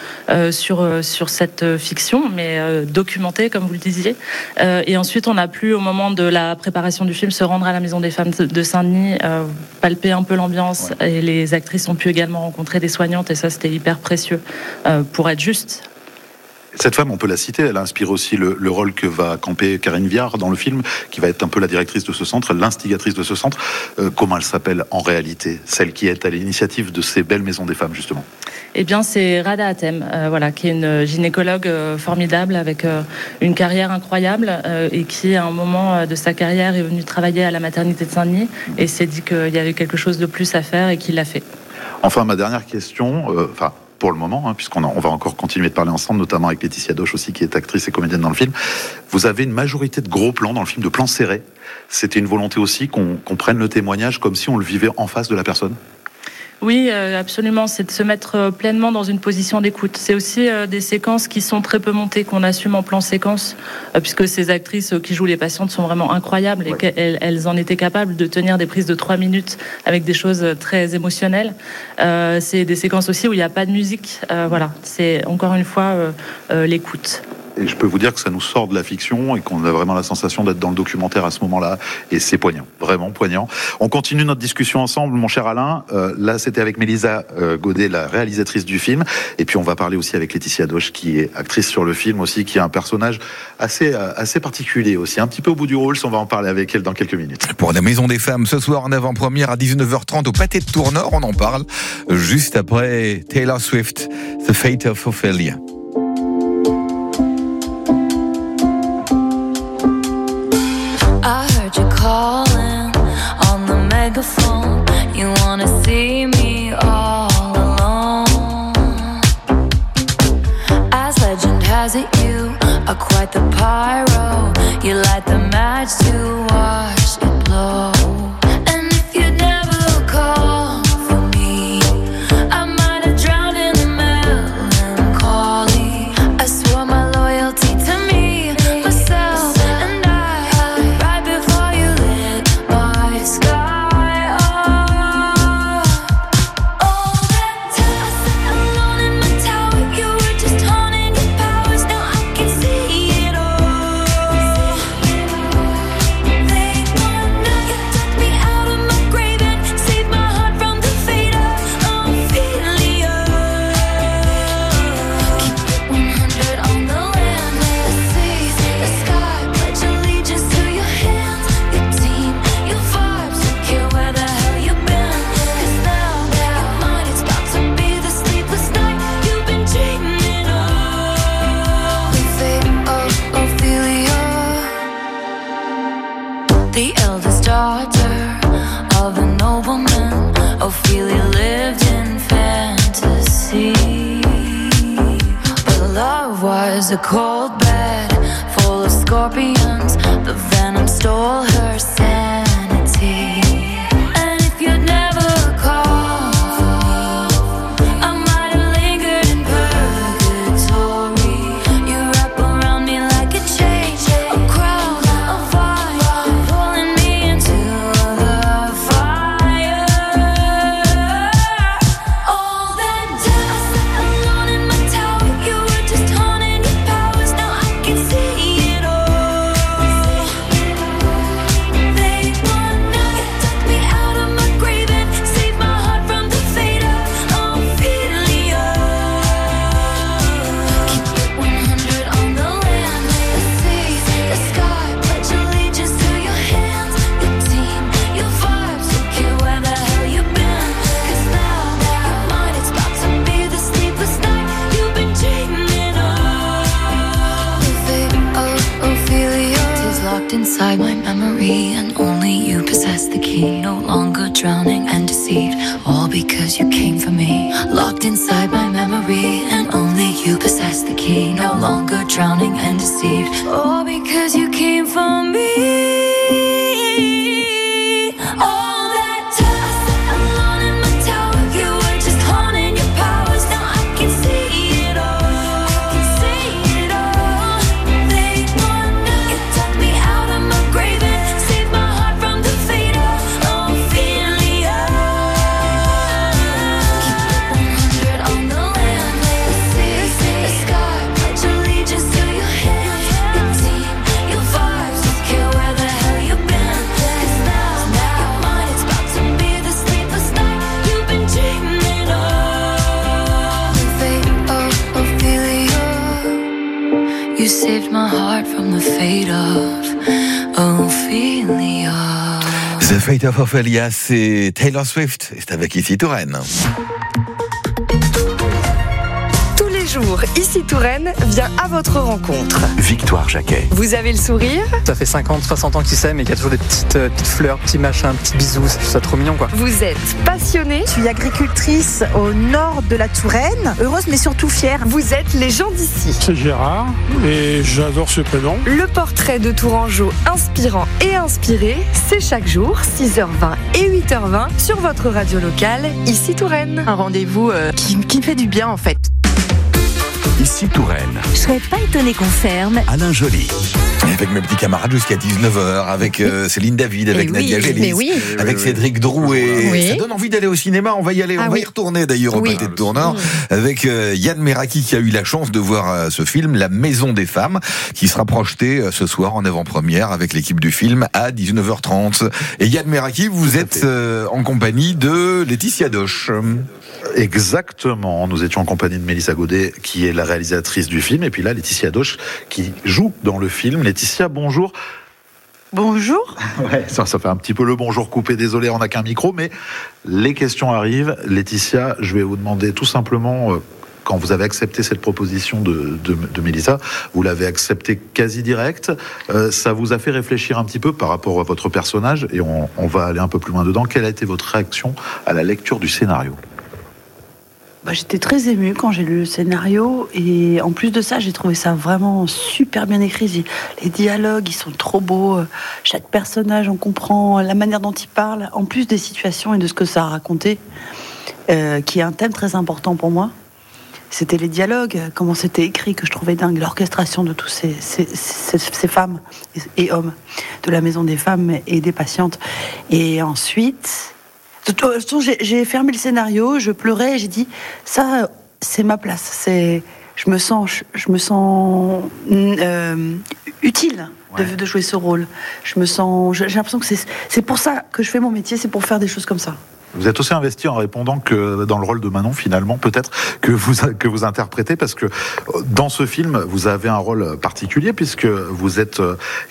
sur cette fiction, mais documentée, comme vous le disiez. Et ensuite, on a pu, au moment de la préparation du film, se rendre à la Maison des Femmes de Saint-Denis, palper un peu l'ambiance. Ouais. Et les actrices ont pu également rencontrer des soignantes, et ça, c'était hyper précieux pour être juste. Cette femme, on peut la citer, elle a inspiré aussi le rôle que va camper Karine Viard dans le film, qui va être un peu la directrice de ce centre, l'instigatrice de ce centre. Comment elle s'appelle en réalité, celle qui est à l'initiative de ces belles maisons des femmes, justement ? Eh bien, c'est Rada Hatem, qui est une gynécologue formidable, avec une carrière incroyable, et qui, à un moment de sa carrière, est venue travailler à la maternité de Saint-Denis, et s'est dit qu'il y avait quelque chose de plus à faire, et qu'il l'a fait. Enfin, ma dernière question, pour le moment, puisqu'on va encore continuer de parler ensemble, notamment avec Laetitia Doche aussi, qui est actrice et comédienne dans le film. Vous avez une majorité de gros plans dans le film, de plans serrés. C'était une volonté aussi qu'on prenne le témoignage comme si on le vivait en face de la personne ? Oui, absolument. C'est de se mettre pleinement dans une position d'écoute. C'est aussi des séquences qui sont très peu montées, qu'on assume en plan séquence, puisque ces actrices qui jouent les patientes sont vraiment incroyables et qu'elles en étaient capables de tenir des prises de 3 minutes avec des choses très émotionnelles. C'est des séquences aussi où il n'y a pas de musique. C'est encore une fois l'écoute. Et je peux vous dire que ça nous sort de la fiction et qu'on a vraiment la sensation d'être dans le documentaire à ce moment-là. Et c'est poignant, vraiment poignant. On continue notre discussion ensemble, mon cher Alain. Là, c'était avec Mélisa Godet, la réalisatrice du film. Et puis, on va parler aussi avec Laetitia Doche, qui est actrice sur le film aussi, qui a un personnage assez particulier aussi. Un petit peu au bout du rôle, on va en parler avec elle dans quelques minutes. Pour la Maison des Femmes, ce soir en avant-première à 19h30 au Pâté de Tournord, on en parle juste après Taylor Swift, The Fate of Ophelia. Calling on the megaphone, you wanna see me all alone. As legend has it, you are quite the pyro. You light the match to watch it blow. And if you never call for me, I might have drowned in the melancholy. of a nobleman. Ophelia lived in fantasy, but love was a cold bed full of scorpions. The venom stole her sanity. And if you'd never called for me, I might have lingered in purgatory. You wrap around me like a chain, a crown of fire, pulling me into the fire. All that time I sat alone in my tower, you were just haunting your powers. Now I can see it all. They want now you took me out of my grave and saved my heart from the fate of Ophelia. Keep it 100 on the land, the sea, the sky. Pledge allegiance to your hands, your team, your vibes. Don't care where the hell you've been, 'cause now your mind it's about to be the sleepless night you've been dreaming of. The fate of Ophelia is locked inside my memory, and only you possess the key. No longer drowning and deceived, all because you came for me. Locked inside my memory, and only you possess the key. No longer drowning and deceived, all because you came for me. All that time I sat alone in my tower, you were just haunting your powers. Now I can see it all. I can see it all. They want now you took me out of my grave and saved my heart from the fate of Ophelia. Keep it 100 on the land, the sea, the sky. Pledge allegiance to your hands, your team, your vibes. Don't care where the hell you've been, 'cause now your mind it's about to be the sleepless night you've been dreaming of. The fate of Ophelia, you saved my heart from the fate of Ophelia. The Fate of Ophelia, c'est Taylor Swift. Et c'est avec ici Touraine. Tous les jours, ici Touraine vient à votre rencontre. Victoire Jacquet. Vous avez le sourire, Ça fait 50, 60 ans qu'ils s'aiment et qu'il y a toujours des petites fleurs, petits machins, petits bisous. Je trouve ça trop mignon, quoi. vous êtes passionné, Je suis agricultrice au nord de la Touraine, heureuse mais surtout fière. vous êtes les gens d'ici. C'est Gérard et j'adore ce prénom. Le portrait de Tourangeau inspirant et inspiré, c'est chaque jour, 6h20 et 8h20 sur votre radio locale, ici Touraine. Un rendez-vous qui me fait du bien en fait. Ici Touraine. Je serais pas étonnée qu'on ferme. Alain Joly. Avec mes petits camarades jusqu'à 19h, avec Céline David, avec Eh Nadia oui, Gélis, mais oui. avec Cédric Drouet. Oui. Ça donne envie d'aller au cinéma, on va y aller, on va y retourner d'ailleurs au Oui. Pâté de Tourneur, avec Yann Meraki qui a eu la chance de voir ce film, La Maison des Femmes, qui sera projeté ce soir en avant-première avec l'équipe du film à 19h30. Et Yann Meraki, vous êtes en compagnie de Laetitia Doche. Exactement, nous étions en compagnie de Mélissa Godet qui est la réalisatrice du film et puis là Laetitia Doche qui joue dans le film. Laetitia, bonjour. Bonjour. Ouais, ça fait un petit peu le bonjour coupé, désolé on n'a qu'un micro mais les questions arrivent. Laetitia, je vais vous demander tout simplement quand vous avez accepté cette proposition de Mélissa, vous l'avez accepté quasi direct, ça vous a fait réfléchir un petit peu par rapport à votre personnage et on va aller un peu plus loin dedans. Quelle a été votre réaction à la lecture du scénario ? J'étais très émue quand j'ai lu le scénario et en plus de ça, j'ai trouvé ça vraiment super bien écrit. Les dialogues, ils sont trop beaux. Chaque personnage, on comprend la manière dont il parle, en plus des situations et de ce que ça a raconté, qui est un thème très important pour moi. C'était les dialogues, comment c'était écrit, que je trouvais dingue. L'orchestration de tous ces femmes et hommes de la Maison des Femmes et des patientes. Et ensuite... J'ai fermé le scénario, je pleurais et j'ai dit ça, c'est ma place. Je me sens utile de jouer ce rôle. J'ai l'impression que c'est pour ça que je fais mon métier, c'est pour faire des choses comme ça. Vous êtes aussi investi en répondant que dans le rôle de Manon, finalement, peut-être que vous interprétez, parce que dans ce film, vous avez un rôle particulier puisque vous êtes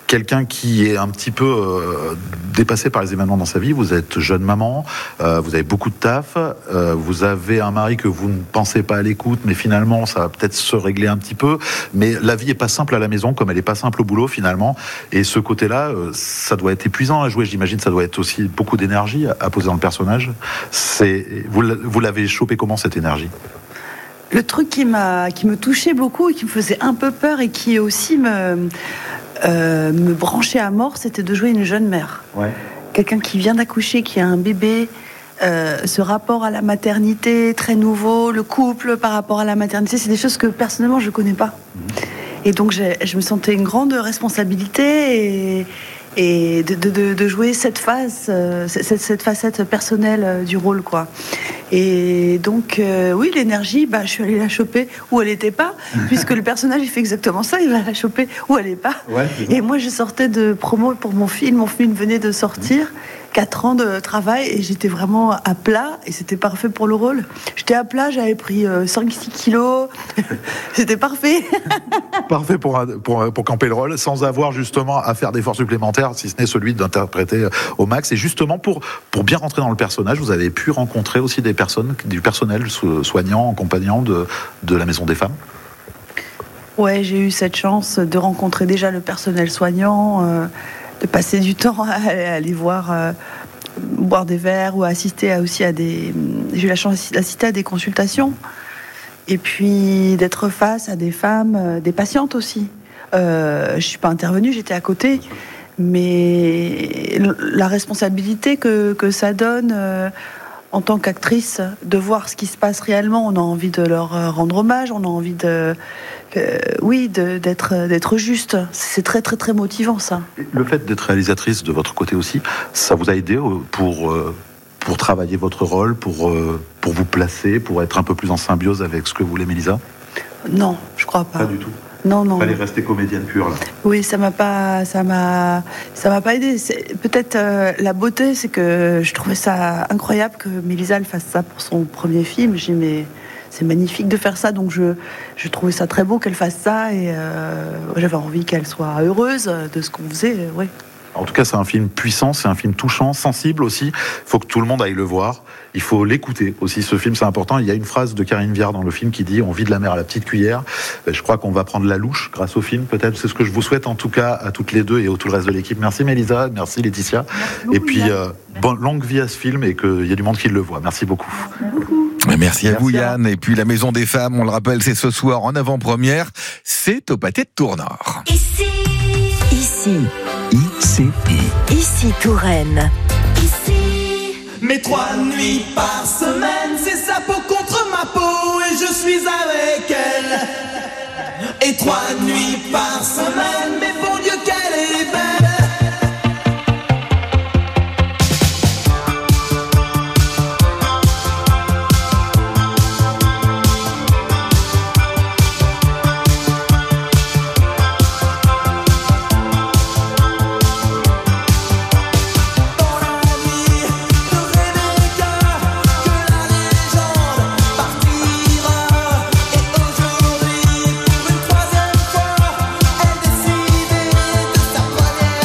quelqu'un qui est un petit peu dépassé par les événements dans sa vie. Vous êtes jeune maman, vous avez beaucoup de taf, vous avez un mari que vous ne pensez pas à l'écoute, mais finalement ça va peut-être se régler un petit peu. Mais la vie est pas simple à la maison comme elle est pas simple au boulot finalement. Et ce côté-là, ça doit être épuisant à jouer. J'imagine ça doit être aussi beaucoup d'énergie à poser dans le personnage. Vous l'avez chopé comment cette énergie ? Le truc qui me touchait beaucoup et qui me faisait un peu peur et qui aussi me branchait à mort, c'était de jouer une jeune mère. Ouais. Quelqu'un qui vient d'accoucher, qui a un bébé, ce rapport à la maternité très nouveau, le couple par rapport à la maternité, c'est des choses que personnellement je ne connais pas. Et donc je me sentais une grande responsabilité et de jouer cette facette personnelle du rôle, quoi. Et donc oui, l'énergie, je suis allée la choper où elle n'était pas, puisque le personnage il fait exactement ça, il va la choper où elle n'est pas. Ouais, et moi je sortais de promo pour mon film venait de sortir, 4 ans de travail, et j'étais vraiment à plat, et c'était parfait pour le rôle. J'étais à plat, j'avais pris 5-6 kilos, c'était parfait. Parfait pour camper le rôle, sans avoir justement à faire d'efforts supplémentaires, si ce n'est celui d'interpréter au max. Et justement, pour bien rentrer dans le personnage, vous avez pu rencontrer aussi du personnel soignant, accompagnant de la Maison des Femmes. Ouais, j'ai eu cette chance de rencontrer déjà le personnel soignant, de passer du temps à aller voir, boire des verres ou assister aussi à des... J'ai eu la chance d'assister à des consultations. Et puis d'être face à des femmes, des patientes aussi. Je ne suis pas intervenue, j'étais à côté. Mais la responsabilité que ça donne en tant qu'actrice, de voir ce qui se passe réellement, on a envie de leur rendre hommage, on a envie d'être juste. C'est très très très motivant, ça. Le fait d'être réalisatrice de votre côté aussi, ça vous a aidé pour travailler votre rôle, pour vous placer, pour être un peu plus en symbiose avec ce que voulait Mélisa ? Non, je crois pas. Pas du tout. Non. Fallait rester comédienne pure là. Oui, ça m'a pas aidé. Peut-être la beauté, c'est que je trouvais ça incroyable que Mélisa elle fasse ça pour son premier film. J'ai dit mais c'est magnifique de faire ça, donc je trouvais ça très beau qu'elle fasse ça et j'avais envie qu'elle soit heureuse de ce qu'on faisait. Oui. En tout cas, c'est un film puissant, c'est un film touchant, sensible aussi. Il faut que tout le monde aille le voir. Il faut l'écouter aussi. Ce film, c'est important. Il y a une phrase de Karine Viard dans le film qui dit « On vit de la mer à la petite cuillère ». Je crois qu'on va prendre la louche grâce au film, peut-être. C'est ce que je vous souhaite en tout cas à toutes les deux et à tout le reste de l'équipe. Merci Mélisa, merci Laetitia. Merci beaucoup, et puis, longue vie à ce film et qu'il y a du monde qui le voit. Merci beaucoup. Merci à vous Yann. Et puis la Maison des Femmes, on le rappelle, c'est ce soir en avant-première. C'est au Pâté de Tournord. Ici Touraine. Mes 3 nuits par semaine, c'est sa peau contre ma peau et je suis avec elle. Et 3 nuits par semaine, mais bon Dieu qu'elle est belle. Aujourd'hui, pour une 3e fois, elle décidait de sa première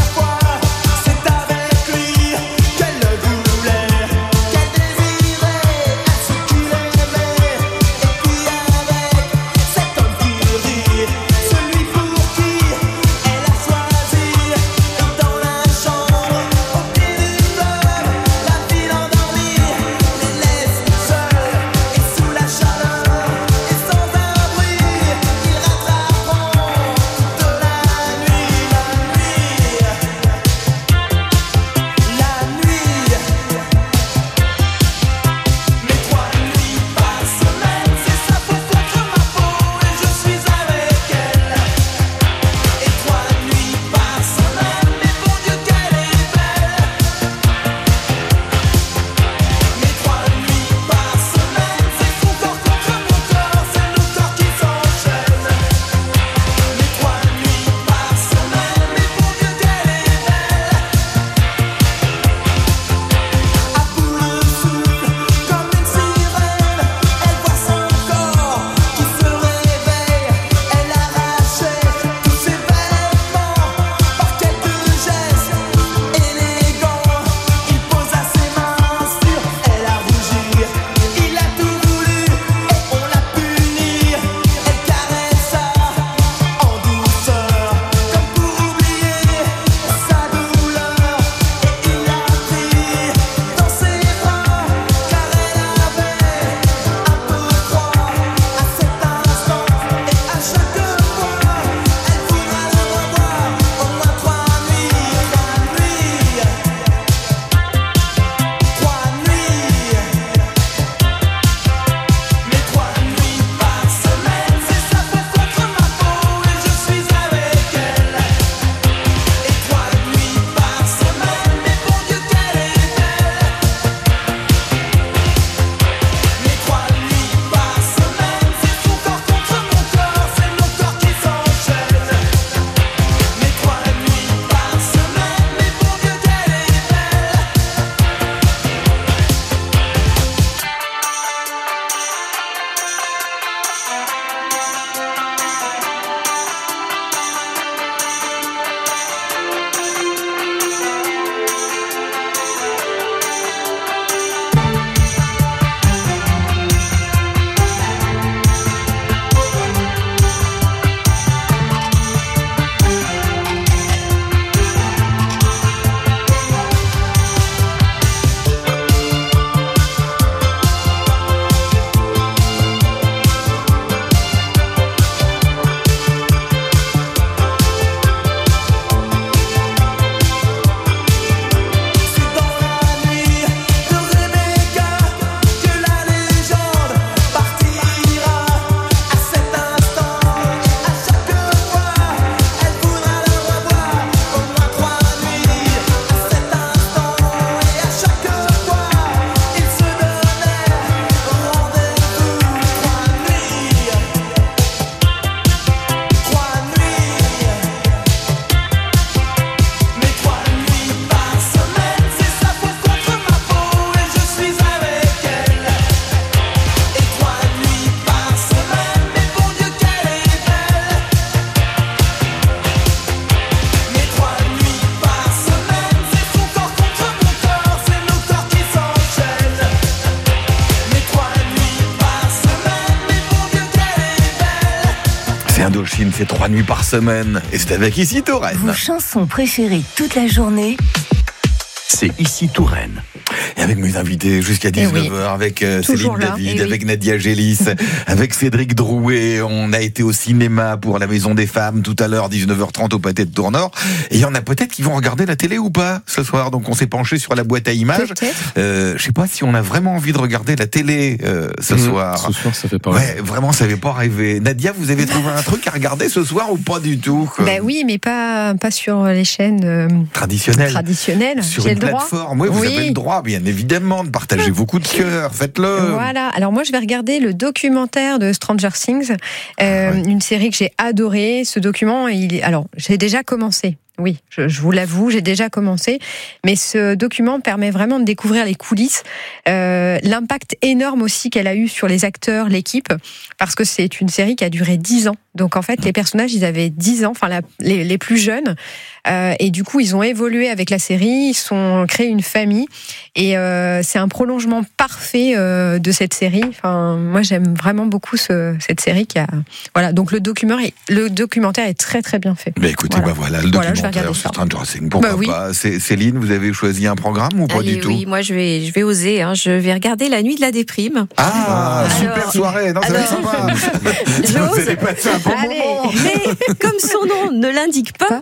Indochine, c'est 3 nuits par semaine. Et c'est avec Ici Touraine. Vos chansons préférées toute la journée. C'est Ici Touraine. Et avec mes invités jusqu'à 19h, avec Céline David, avec Nadia Gélis, avec Cédric Drouet. On a été au cinéma pour La Maison des Femmes tout à l'heure, 19h30 au Pâté de Tournord. Et il y en a peut-être qui vont regarder la télé ou pas ce soir. Donc on s'est penché sur la boîte à images. Je sais pas si on a vraiment envie de regarder la télé ce soir. Ce soir, ça fait pas rêver. Ouais, vraiment, ça fait pas rêver. Nadia, vous avez trouvé un truc à regarder ce soir ou pas du tout? Oui, mais pas sur les chaînes traditionnelles. Sur une plateforme. Oui, vous avez le droit, bien évidemment, de partager vos coups de cœur. Faites-le. Voilà. Alors moi, je vais regarder le documentaire de Stranger Things, une série que j'ai adorée. Ce document, alors j'ai déjà commencé. Oui, je vous l'avoue, j'ai déjà commencé, mais ce document permet vraiment de découvrir les coulisses, l'impact énorme aussi qu'elle a eu sur les acteurs, l'équipe, parce que c'est une série qui a duré 10 ans. Donc en fait, les personnages, ils avaient 10 ans, enfin les plus jeunes, et du coup, ils ont évolué avec la série, ils ont créé une famille, et c'est un prolongement parfait de cette série. Enfin, moi, j'aime vraiment beaucoup cette série qui a. Voilà, donc le documentaire est très très bien fait. Mais écoutez, voilà le documentaire sur Stranger Things. Pourquoi pas? Céline, vous avez choisi un programme ou pas du tout? Oui, moi je vais oser. Je vais regarder La Nuit de la déprime. Super soirée. Non, ça va être sympa. Vous allez passer un bon moment. Mais comme son nom ne l'indique pas,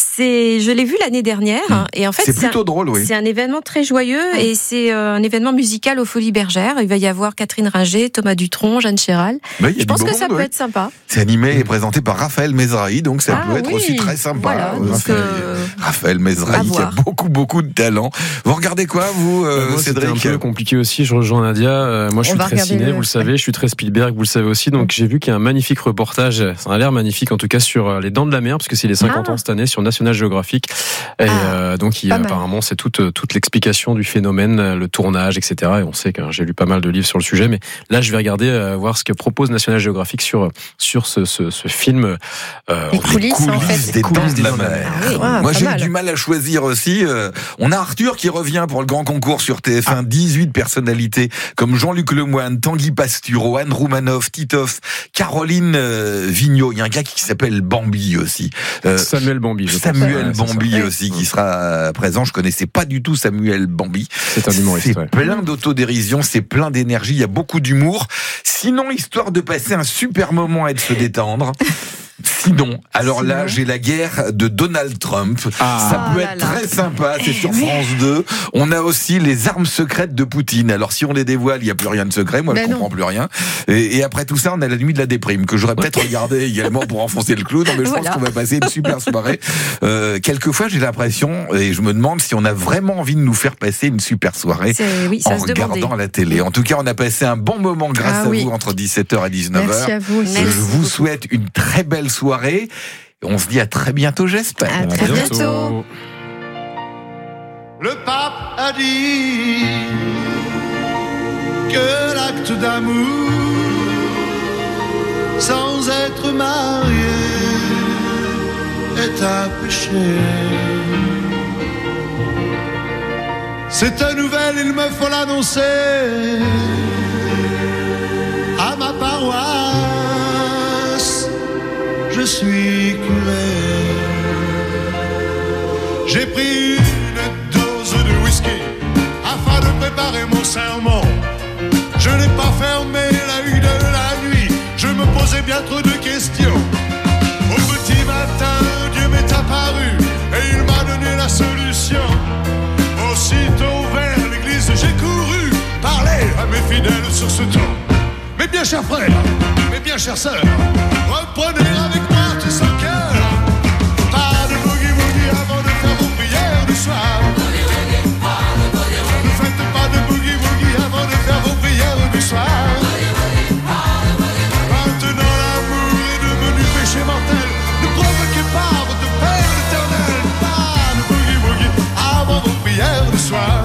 je l'ai vu l'année dernière, et en fait c'est plutôt drôle, oui. C'est un événement très joyeux, et c'est un événement musical aux Folies Bergères. Il va y avoir Catherine Ringer, Thomas Dutronc, Jeanne Chéral. Je pense que ça peut être sympa. C'est animé et présenté par Raphaël Mesrahi, donc ça peut être aussi très sympa. Voilà, Raphaël Mesrahi qui a beaucoup de talent. Vous regardez quoi, vous, Cédric? C'était un peu compliqué aussi. Je rejoins Nadia. Moi, je suis très ciné, vous le savez. Je suis très Spielberg, vous le savez aussi. Donc, j'ai vu qu'il y a un magnifique reportage. Ça a l'air magnifique, en tout cas, sur les Dents de la Mer, parce que c'est les 50 ans cette année, sur National Geographic. Et donc, apparemment, c'est toute l'explication du phénomène, le tournage, etc. Et on sait que j'ai lu pas mal de livres sur le sujet, mais là, je vais regarder voir ce que propose National Geographic sur ce film. Les coulisses, en fait. Des Dents de la Mer. Moi, j'ai eu du mal à choisir aussi. On a Arthur qui revient pour le grand concours sur TF1. 18 personnalités comme Jean-Luc Lemoyne, Tanguy Pastureau, Anne Roumanoff, Titoff, Caroline Vigneault. Il y a un gars qui s'appelle Bambi aussi. Samuel Bambi. Samuel Bambi aussi qui sera présent. Je connaissais pas du tout Samuel Bambi. C'est un humoriste. C'est plein d'autodérision, c'est plein d'énergie, il y a beaucoup d'humour. Sinon, histoire de passer un super moment et de se détendre. Sinon, j'ai la guerre de Donald Trump. Ça peut être très sympa, c'est sur France 2. On a aussi les armes secrètes de Poutine. Alors si on les dévoile, il n'y a plus rien de secret. Moi, je comprends plus rien. Et après tout ça, on a la nuit de la déprime, que j'aurais peut-être regardé également pour enfoncer le clou. Non, mais je pense qu'on va passer une super soirée. Quelquefois, j'ai l'impression, et je me demande si on a vraiment envie de nous faire passer une super soirée en regardant la télé. En tout cas, on a passé un bon moment grâce à vous entre 17h et 19h. Merci à vous aussi. Je vous souhaite une très belle soirée. On se dit à très bientôt, j'espère. À très bientôt. Le pape a dit que l'acte d'amour sans être marié est un péché. Cette nouvelle, il me faut l'annoncer à ma paroisse. Je suis curé. J'ai pris une dose de whisky afin de préparer mon sermon. Je n'ai pas fermé l'œil de la nuit. Je me posais bien trop de questions. Au petit matin, Dieu m'est apparu et il m'a donné la solution. Aussitôt vers l'église, j'ai couru parler à mes fidèles sur ce ton. Mes bien chers frères, mes bien chères sœurs, reprenez avec moi tout son cœur. Pas de boogie-woogie avant de faire vos prières du soir. Ne faites pas de boogie-woogie avant de faire vos prières du soir. Maintenant l'amour est devenu péché mortel. Ne provoquez pas votre Père éternel. Pas de boogie-woogie avant vos prières du soir.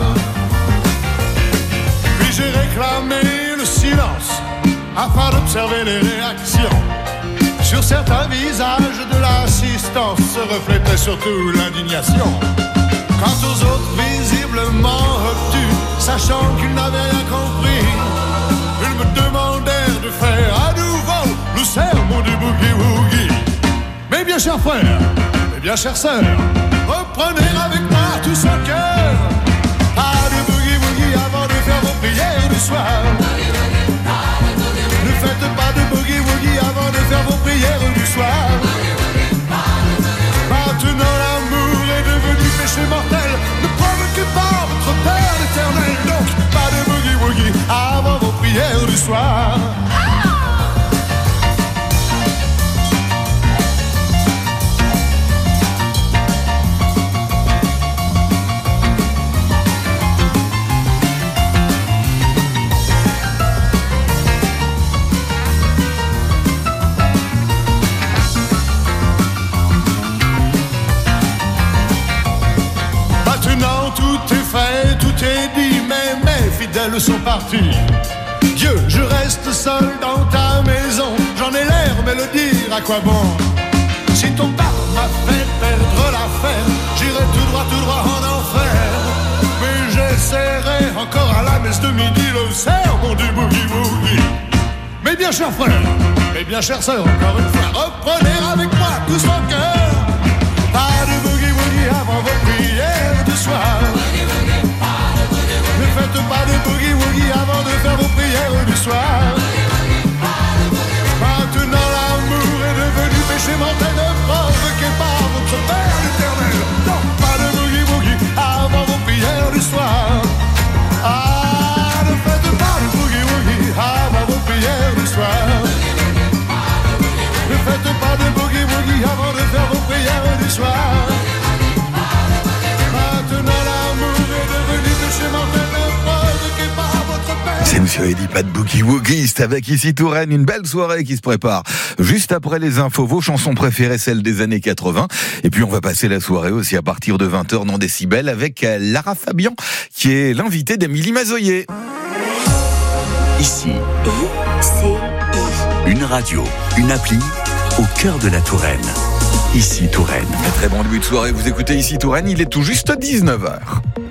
Puis j'ai réclamé le silence afin d'observer les réactions. Sur certains visages de l'assistance se reflétait surtout l'indignation. Quant aux autres visiblement obtus, sachant qu'ils n'avaient rien compris, ils me demandèrent de faire à nouveau le sermon du boogie-woogie. chers frères, mes bien chères sœurs, reprenez avec moi tout son cœur. Pas de boogie-woogie avant de faire vos prières du soir. Ne faites pas de boogie-woogie avant de faire vos prières du soir. Maintenant l'amour est devenu péché mortel. Ne provoquez pas votre Père l'éternel. Donc pas de boogie-woogie avant vos prières du soir. Tout est dit, mais mes fidèles sont partis. Dieu, je reste seul dans ta maison. J'en ai l'air, mais le dire à quoi bon? Si ton père m'a fait perdre l'affaire, j'irai tout droit en enfer. Mais j'essaierai encore à la messe de midi le sermon du boogie-woogie. Mes bien chers frères, mes bien chères sœurs, encore une fois, reprenez avec moi tout son cœur. Pas de boogie-woogie avant vos prières du soir. Ne faites pas de boogie-woogie avant de faire vos prières du soir. Maintenant l'amour est devenu péché mortel. Ne provoquez pas votre Père l'éternel. Non, pas de boogie-woogie avant vos prières du soir. Ah, ne faites pas de boogie-woogie avant vos prières du soir. Ne faites pas de boogie-woogie avant de faire vos prières du soir. Maintenant l'amour est devenu péché mortel. C'est Monsieur Eddy, pas de boogie-woogie, c'est avec Ici Touraine, une belle soirée qui se prépare. Juste après les infos, vos chansons préférées, celles des années 80. Et puis on va passer la soirée aussi à partir de 20h dans Décibel avec Lara Fabian, qui est l'invitée d'Émilie Mazoyer. Ici, une radio, une appli au cœur de la Touraine. Ici Touraine. Un très bon début de soirée, vous écoutez Ici Touraine, il est tout juste 19h.